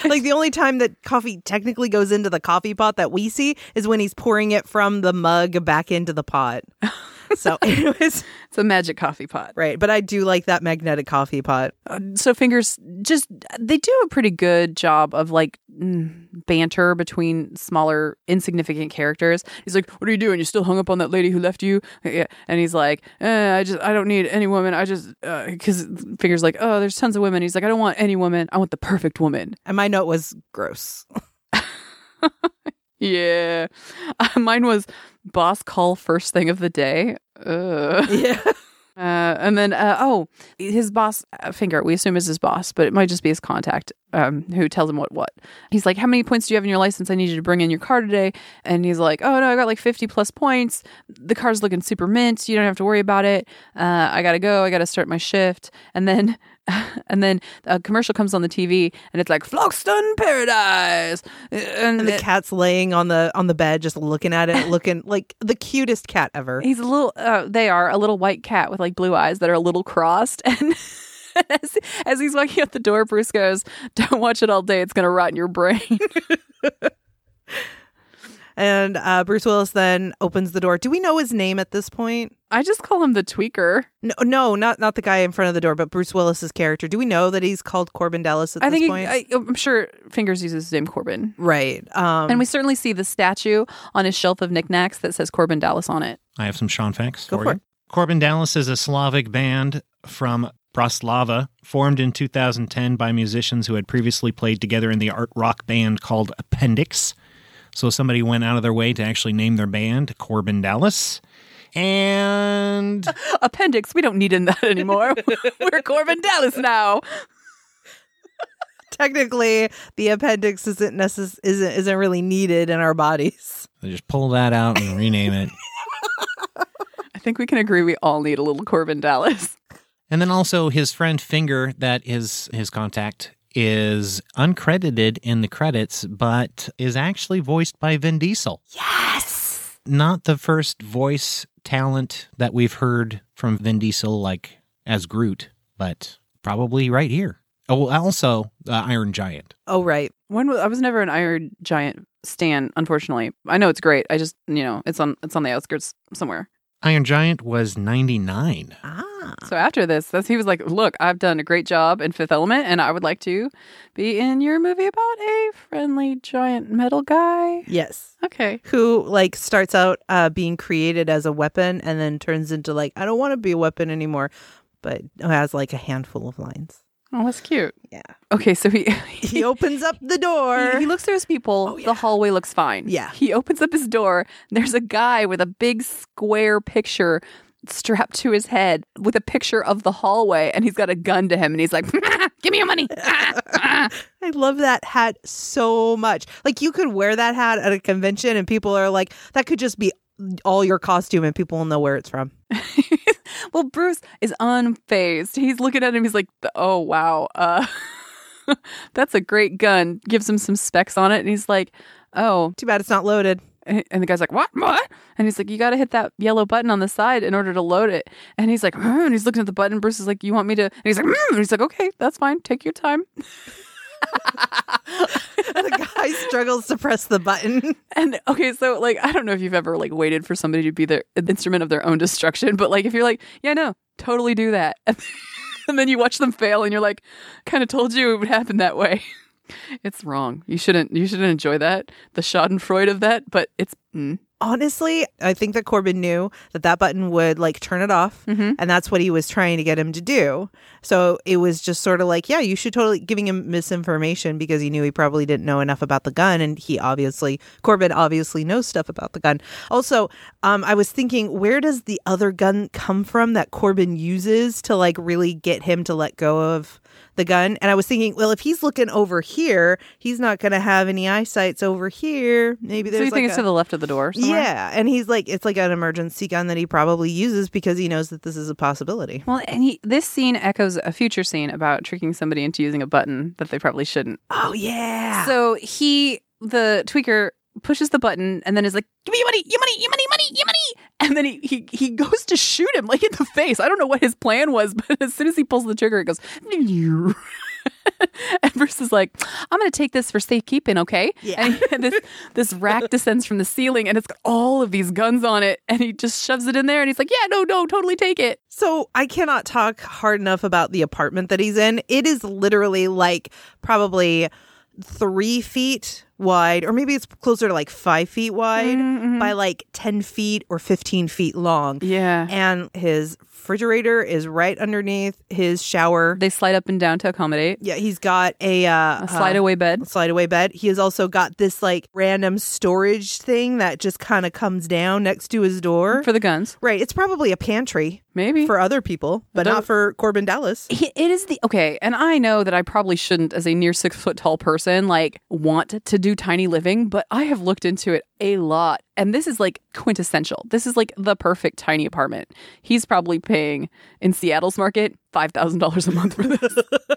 Speaker 2: Like the only time that coffee technically goes into the coffee pot that we see is when he's pouring it from the mug back into the pot. So anyways,
Speaker 1: It's a magic coffee pot.
Speaker 2: right. But I do like that magnetic coffee pot.
Speaker 1: Uh, so Fingers just, they do a pretty good job of like mm, banter between smaller, insignificant characters. He's like, what are you doing? You still hung up on that lady who left you? Yeah. And he's like, eh, I just, I don't need any woman. I just, because uh, Fingers like, oh, there's tons of women. He's like, I don't want any woman. I want the perfect woman.
Speaker 2: And my note was gross.
Speaker 1: Yeah. Uh, mine was boss call first thing of the day. Ugh.
Speaker 2: Yeah.
Speaker 1: Uh, and then, uh, oh, his boss, uh, Finger, we assume is his boss, but it might just be his contact um, who tells him what what. He's like, how many points do you have in your license? I need you to bring in your car today. And he's like, oh, no, I got like fifty plus points. The car's looking super mint. You don't have to worry about it. Uh, I got to go. I got to start my shift. And then... And then a commercial comes on the T V, and it's like Floxton Paradise, and,
Speaker 2: And the
Speaker 1: it-
Speaker 2: cat's laying on the on the bed, just looking at it, looking like the cutest cat ever.
Speaker 1: he's a little. Uh, they are a little white cat with like blue eyes that are a little crossed, and as, as he's walking out the door, Bruce goes, "Don't watch it all day; it's gonna rot in your brain."
Speaker 2: And uh, Bruce Willis then opens the door. Do we know his name at this point?
Speaker 1: I just call him the tweaker.
Speaker 2: No, no, not not the guy in front of the door, but Bruce Willis's character. Do we know that he's called Corbin Dallas at
Speaker 1: I
Speaker 2: this
Speaker 1: think
Speaker 2: point?
Speaker 1: he, I, I'm sure Fingers uses his name Corbin,
Speaker 2: right. Um,
Speaker 1: and we certainly see the statue on his shelf of knickknacks that says Corbin Dallas on it.
Speaker 3: I have some Sean facts
Speaker 2: Go
Speaker 3: for
Speaker 2: for
Speaker 3: you.
Speaker 2: it.
Speaker 3: Corbin Dallas is a Slavic band from Bratislava, formed in two thousand ten by musicians who had previously played together in the art rock band called Appendix. So somebody went out of their way to actually name their band Corbin Dallas. And
Speaker 1: Appendix, we don't need in that anymore. We're Corbin Dallas now.
Speaker 2: technically, the appendix isn't necess- isn't isn't really needed in our bodies.
Speaker 3: they just pull that out and rename it.
Speaker 1: I think we can agree we all need a little Corbin Dallas.
Speaker 3: And then also his friend Finger, that is his contact, is uncredited in the credits, but is actually voiced by Vin Diesel.
Speaker 1: Yes.
Speaker 3: Not the first voice talent that we've heard from Vin Diesel, like as Groot, but probably right here. Oh, also uh, Iron Giant.
Speaker 2: Oh, right.
Speaker 1: When was, I was never an Iron Giant stan, unfortunately. I know it's great. I just, you know, it's on it's on the outskirts somewhere.
Speaker 3: Iron Giant was ninety-nine.
Speaker 2: Ah.
Speaker 1: So after this, that's, he was like, look, I've done a great job in Fifth Element, and I would like to be in your movie about a friendly giant metal guy.
Speaker 2: Yes.
Speaker 1: Okay.
Speaker 2: Who like starts out uh, being created as a weapon and then turns into like, I don't want to be a weapon anymore, but has like a handful of lines.
Speaker 1: Oh, that's cute.
Speaker 2: Yeah.
Speaker 1: Okay, so he
Speaker 2: He opens up the door.
Speaker 1: He, he looks through his people.
Speaker 2: Oh, yeah.
Speaker 1: The hallway looks fine.
Speaker 2: Yeah.
Speaker 1: He opens up his door. There's a guy with a big square picture strapped to his head with a picture of the hallway, and he's got a gun to him, and he's like, give me your money.
Speaker 2: I love that hat so much. Like you could wear that hat at a convention and people are like, that could just be all your costume and people will know where it's from.
Speaker 1: Well, Bruce is unfazed. He's looking at him. He's like, oh, wow. Uh, that's a great gun. Gives him some specs on it. And he's like, oh.
Speaker 2: Too bad it's not loaded.
Speaker 1: And the guy's like, what? What? And he's like, you got to hit that yellow button on the side in order to load it. And he's like, mm, and he's looking at the button. Bruce is like, you want me to? And he's like, mm. And he's like, okay, that's fine. Take your time.
Speaker 2: The guy struggles to press the button.
Speaker 1: And okay, so like, I don't know if you've ever like waited for somebody to be the instrument of their own destruction, but like, if you're like, yeah, no, totally do that. And then you watch them fail and you're like, kind of told you it would happen that way. It's wrong. You shouldn't, you shouldn't enjoy that. The schadenfreude of that, but it's, mm.
Speaker 2: Honestly, I think that Corbin knew that that button would like turn it off.
Speaker 1: Mm-hmm.
Speaker 2: And that's what he was trying to get him to do. So it was just sort of like, yeah, you should totally giving him misinformation because he knew he probably didn't know enough about the gun. And he obviously, Corbin obviously knows stuff about the gun. Also, um, I was thinking, where does the other gun come from that Corbin uses to like really get him to let go of the gun? And I was thinking, well, if he's looking over here, he's not going to have any eyesights over here. Maybe there's
Speaker 1: So you
Speaker 2: like
Speaker 1: think it's
Speaker 2: a-
Speaker 1: to the left of the door somewhere?
Speaker 2: yeah, and he's like, it's like an emergency gun that he probably uses because he knows that this is a possibility.
Speaker 1: Well, and he, this scene echoes a future scene about tricking somebody into using a button that they probably shouldn't.
Speaker 2: Oh, yeah.
Speaker 1: So he, the tweaker, pushes the button and then is like, give me your money, your money, your money, money, your money. And then he, he, he goes to shoot him like in the face. I don't know what his plan was, but as soon as he pulls the trigger, it goes, And Bruce is like, I'm going to take this for safekeeping, okay?
Speaker 2: Yeah.
Speaker 1: And this, this rack descends from the ceiling, and it's got all of these guns on it. And he just shoves it in there, and he's like, yeah, no, no, totally take it.
Speaker 2: So I cannot talk hard enough about the apartment that he's in. It is literally like probably three feet wide, or maybe it's closer to like five feet wide
Speaker 1: Mm-hmm.
Speaker 2: by like ten feet or fifteen feet long.
Speaker 1: Yeah.
Speaker 2: And his refrigerator is right underneath his shower.
Speaker 1: They slide up and down to accommodate.
Speaker 2: Yeah, he's got a, uh,
Speaker 1: A slide away bed.
Speaker 2: uh, slide away bed. He has also got this like random storage thing that just kind of comes down next to his door.
Speaker 1: For the guns.
Speaker 2: Right. It's probably a pantry
Speaker 1: Maybe.
Speaker 2: for other people, but
Speaker 1: Don't-
Speaker 2: not for Corbin Dallas.
Speaker 1: He- It is the okay, and I know that I probably shouldn't, as a near six foot tall person, like want to do tiny living, but I have looked into it a lot, and this is like quintessential. This is like the perfect tiny apartment. He's probably paying in Seattle's market five thousand dollars a month for this.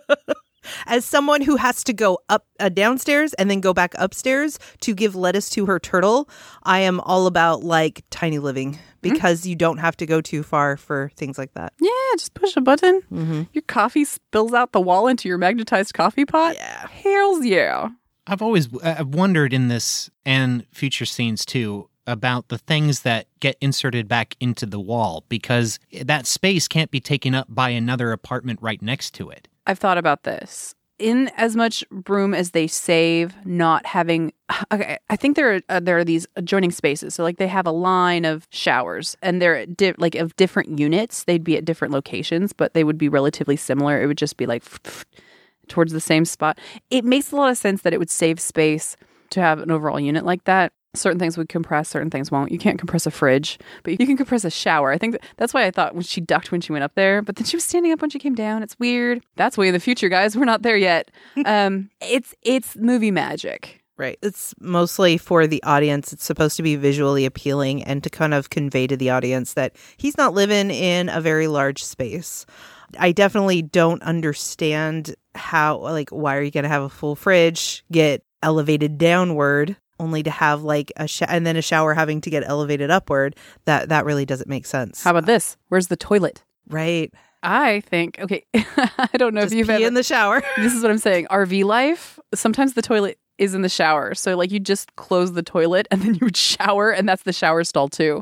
Speaker 2: As someone who has to go up uh, downstairs and then go back upstairs to give lettuce to her turtle, I am all about like tiny living because you don't have to go too far for things like that.
Speaker 1: Yeah, just push a button. Your coffee spills out the wall into your magnetized coffee pot.
Speaker 2: Yeah.
Speaker 1: Hells yeah.
Speaker 3: I've always I've wondered in this and future scenes too about the things that get inserted back into the wall, because that space can't be taken up by another apartment right next to it.
Speaker 1: I've thought about this. In as much room as they save, not having, okay, I think there are uh, there are these adjoining spaces. So like they have a line of showers, and they're di- like of different units. They'd be at different locations, but they would be relatively similar. It would just be like towards the same spot. It makes a lot of sense that it would save space to have an overall unit like that. Certain things would compress, certain things won't. You can't compress a fridge, but you can compress a shower. I think that, that's why I thought when she ducked when she went up there, but then she was standing up when she came down. It's weird. That's way in the future, guys. We're not there yet. Um, it's it's movie magic.
Speaker 2: Right. It's mostly for the audience. It's supposed to be visually appealing and to kind of convey to the audience that he's not living in a very large space. I definitely don't understand how, like, why are you going to have a full fridge, get elevated downward, only to have like a sh- and then a shower having to get elevated upward. That that really doesn't make sense.
Speaker 1: How about this? Where's the toilet?
Speaker 2: Right.
Speaker 1: I think, okay, I don't know
Speaker 2: Just
Speaker 1: if you've
Speaker 2: pee
Speaker 1: ever...
Speaker 2: in the shower.
Speaker 1: This is what I'm saying. R V life, sometimes the toilet is in the shower. So like you just close the toilet and then you would shower, and that's the shower stall too.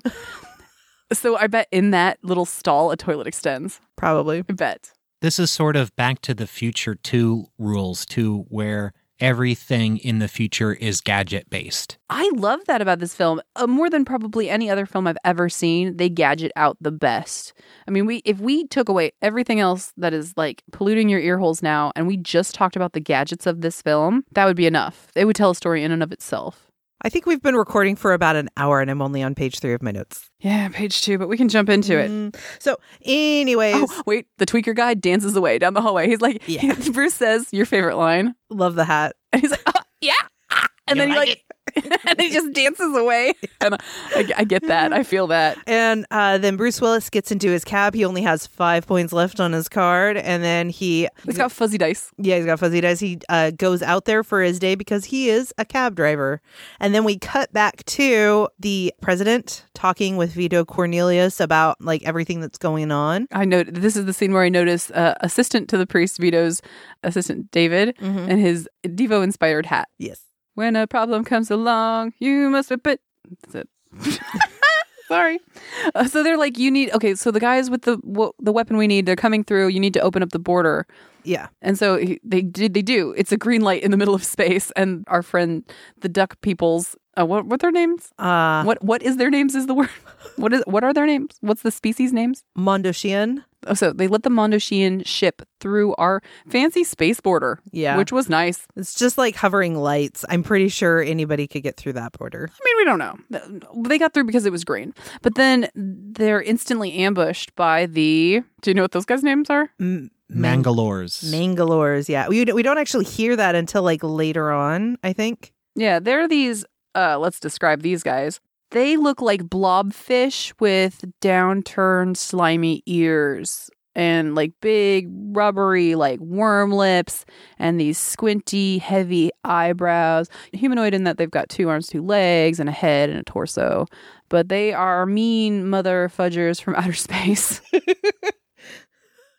Speaker 1: So I bet in that little stall, a toilet extends.
Speaker 2: Probably.
Speaker 1: I bet.
Speaker 3: This is sort of Back to the Future two rules too, where everything in the future is gadget based.
Speaker 1: I love that about this film. Uh, more than probably any other film I've ever seen, they gadget out the best. I mean, we if we took away everything else that is like polluting your ear holes now, and we just talked about the gadgets of this film, that would be enough. It would tell a story in and of itself.
Speaker 2: I think we've been recording for about an hour and I'm only on page three of my notes.
Speaker 1: Yeah, page two, but we can jump into it.
Speaker 2: Mm. So anyways,
Speaker 1: Oh, wait, the tweaker guy dances away down the hallway. He's like,
Speaker 2: Yeah.
Speaker 1: Bruce says, your favorite line.
Speaker 2: love the hat.
Speaker 1: And he's like, oh, yeah. ah," And
Speaker 2: You
Speaker 1: then he
Speaker 2: like
Speaker 1: like, and he just dances away. And I, I get that. I feel that.
Speaker 2: And uh, then Bruce Willis gets into his cab. He only has five points left on his card. And then he,
Speaker 1: He's got fuzzy dice.
Speaker 2: yeah, he's got fuzzy dice. He uh, goes out there for his day because he is a cab driver. And then we cut back to the president talking with Vito Cornelius about like everything that's going on.
Speaker 1: I know this is the scene where I notice uh, assistant to the priest, Vito's assistant David,
Speaker 2: Mhm.
Speaker 1: and his Devo inspired hat.
Speaker 2: Yes.
Speaker 1: When a problem comes along, you must whip it. That's it. Sorry. Uh, so they're like, you need, okay, so the guys with the w- the weapon we need, they're coming through. You need to open up the border.
Speaker 2: Yeah.
Speaker 1: And so he, they did. They do. It's a green light in the middle of space, and our friend, the duck peoples, uh, what what their names?
Speaker 2: Uh,
Speaker 1: What what is their names? Is the word? What is what are their names? What's the species names?
Speaker 2: Mondoshian.
Speaker 1: Oh, so they let the Mondoshian ship through our fancy space border.
Speaker 2: Yeah.
Speaker 1: which was nice.
Speaker 2: It's just like hovering lights. I'm pretty sure anybody could get through that border.
Speaker 1: I mean, we don't know. They got through because it was green, but then they're instantly ambushed by the. Do you know what those guys' names are?
Speaker 2: M-
Speaker 3: Mangalores.
Speaker 2: Mangalores. Yeah. We, we don't actually hear that until like later on, I think.
Speaker 1: Yeah, they're these, uh, let's describe these guys. They look like blobfish with downturned slimy ears and like big rubbery like worm lips and these squinty heavy eyebrows. Humanoid in that they've got two arms, two legs, and a head and a torso. But they are mean mother fudgers from outer space.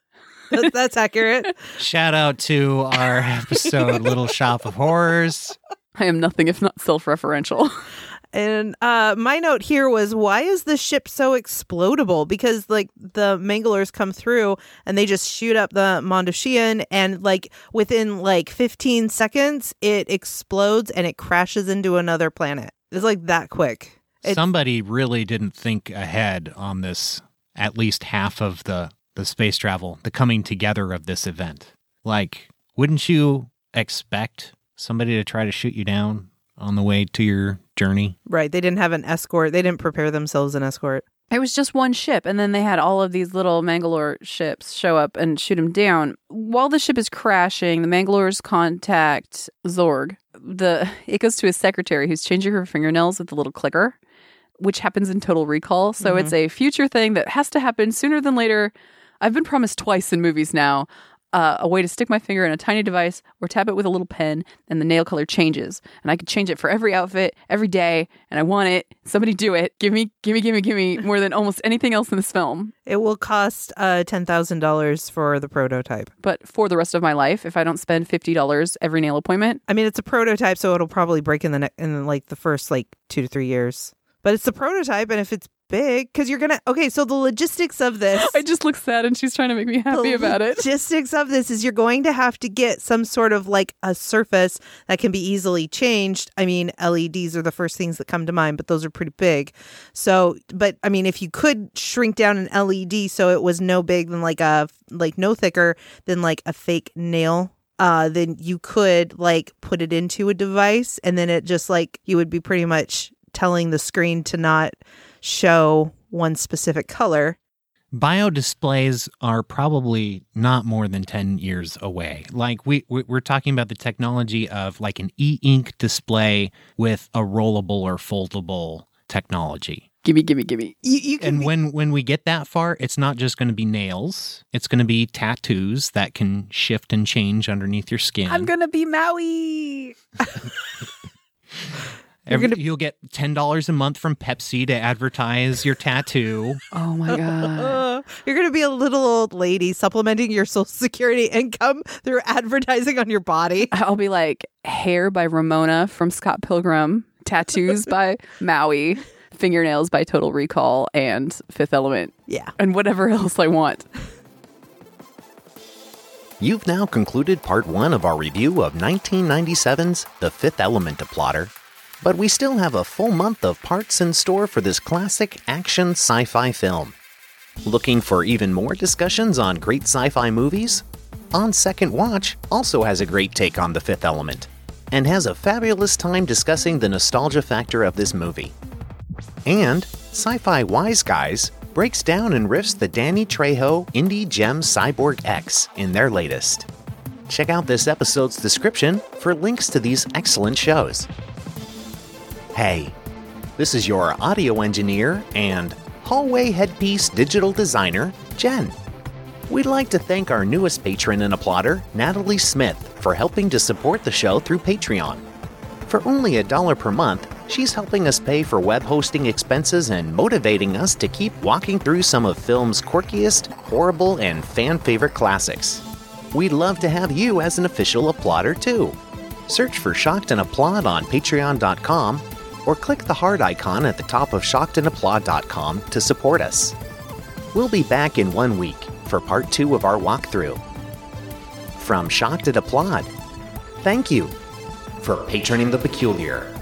Speaker 2: That's, that's accurate.
Speaker 3: Shout out to our episode, Little Shop of Horrors.
Speaker 1: I am nothing if not self-referential.
Speaker 2: And uh, my note here was, why is the ship so explodable? Because like the Mangalores come through and they just shoot up the Mondoshian, and like within like fifteen seconds, it explodes and it crashes into another planet. It's like that quick. It's-
Speaker 3: Somebody really didn't think ahead on this, at least half of the, the space travel, the coming together of this event. Like, wouldn't you expect somebody to try to shoot you down on the way to your journey?
Speaker 2: Right. They didn't have an escort. They didn't prepare themselves an escort.
Speaker 1: It was just one ship, and then they had all of these little Mangalore ships show up and shoot him down. While the ship is crashing, the Mangalores contact Zorg. The it goes to his secretary, who's changing her fingernails with a little clicker, which happens in Total Recall. So mm-hmm. It's a future thing that has to happen sooner than later. I've been promised twice in movies now. Uh, a way to stick my finger in a tiny device or tap it with a little pen, and the nail color changes. And I could change it for every outfit, every day, and I want it. Somebody do it. Give me, give me, give me, give me more than almost anything else in this film.
Speaker 2: It will cost uh, ten thousand dollars for the prototype.
Speaker 1: But for the rest of my life, if I don't spend fifty dollars every nail appointment.
Speaker 2: I mean, it's a prototype, so it'll probably break in the ne- in like the first like two to three years. But it's the prototype, and if it's big, because you're gonna okay so the logistics of this
Speaker 1: I just look sad and she's trying to make me happy about it.
Speaker 2: The logistics of this is you're going to have to get some sort of like a surface that can be easily changed. I mean, L E Ds are the first things that come to mind, but those are pretty big. So but I mean, if you could shrink down an L E D so it was no big than like a like no thicker than like a fake nail, uh then you could like put it into a device, and then it just like you would be pretty much telling the screen to not show one specific color.
Speaker 3: Biodisplays are probably not more than ten years away. Like we, we're talking about the technology of like an e-ink display with a rollable or foldable technology.
Speaker 1: Gimme, gimme, gimme.
Speaker 2: You, you can
Speaker 3: and
Speaker 2: be-
Speaker 3: when, when we get that far, it's not just going to be nails. It's going to be tattoos that can shift and change underneath your skin.
Speaker 1: I'm going to be Maui.
Speaker 3: Every,
Speaker 2: gonna...
Speaker 3: You'll get ten dollars a month from Pepsi to advertise your tattoo.
Speaker 1: Oh my God.
Speaker 2: You're going to be a little old lady supplementing your Social Security income through advertising on your body.
Speaker 1: I'll be like, hair by Ramona from Scott Pilgrim, tattoos by Maui, fingernails by Total Recall, and Fifth Element.
Speaker 2: Yeah.
Speaker 1: And whatever else I want.
Speaker 4: You've now concluded part one of our review of nineteen ninety-seven's The Fifth Element to Plotter. But we still have a full month of parts in store for this classic action sci-fi film. Looking for even more discussions on great sci-fi movies? On Second Watch also has a great take on The Fifth Element, and has a fabulous time discussing the nostalgia factor of this movie. And Sci-Fi Wise Guys breaks down and riffs the Danny Trejo Indie Gem Cyborg X in their latest. Check out this episode's description for links to these excellent shows. Hey, this is your audio engineer and hallway headpiece digital designer, Jen. We'd like to thank our newest patron and applauder, Natalie Smith, for helping to support the show through Patreon. For only a dollar per month, she's helping us pay for web hosting expenses and motivating us to keep walking through some of film's quirkiest, horrible, and fan-favorite classics. We'd love to have you as an official applauder too. Search for Shocked and Applaud on patreon dot com or click the heart icon at the top of shocked and applaud dot com to support us. We'll be back in one week for part two of our walkthrough. From Shocked and Applaud, thank you for patroning the peculiar.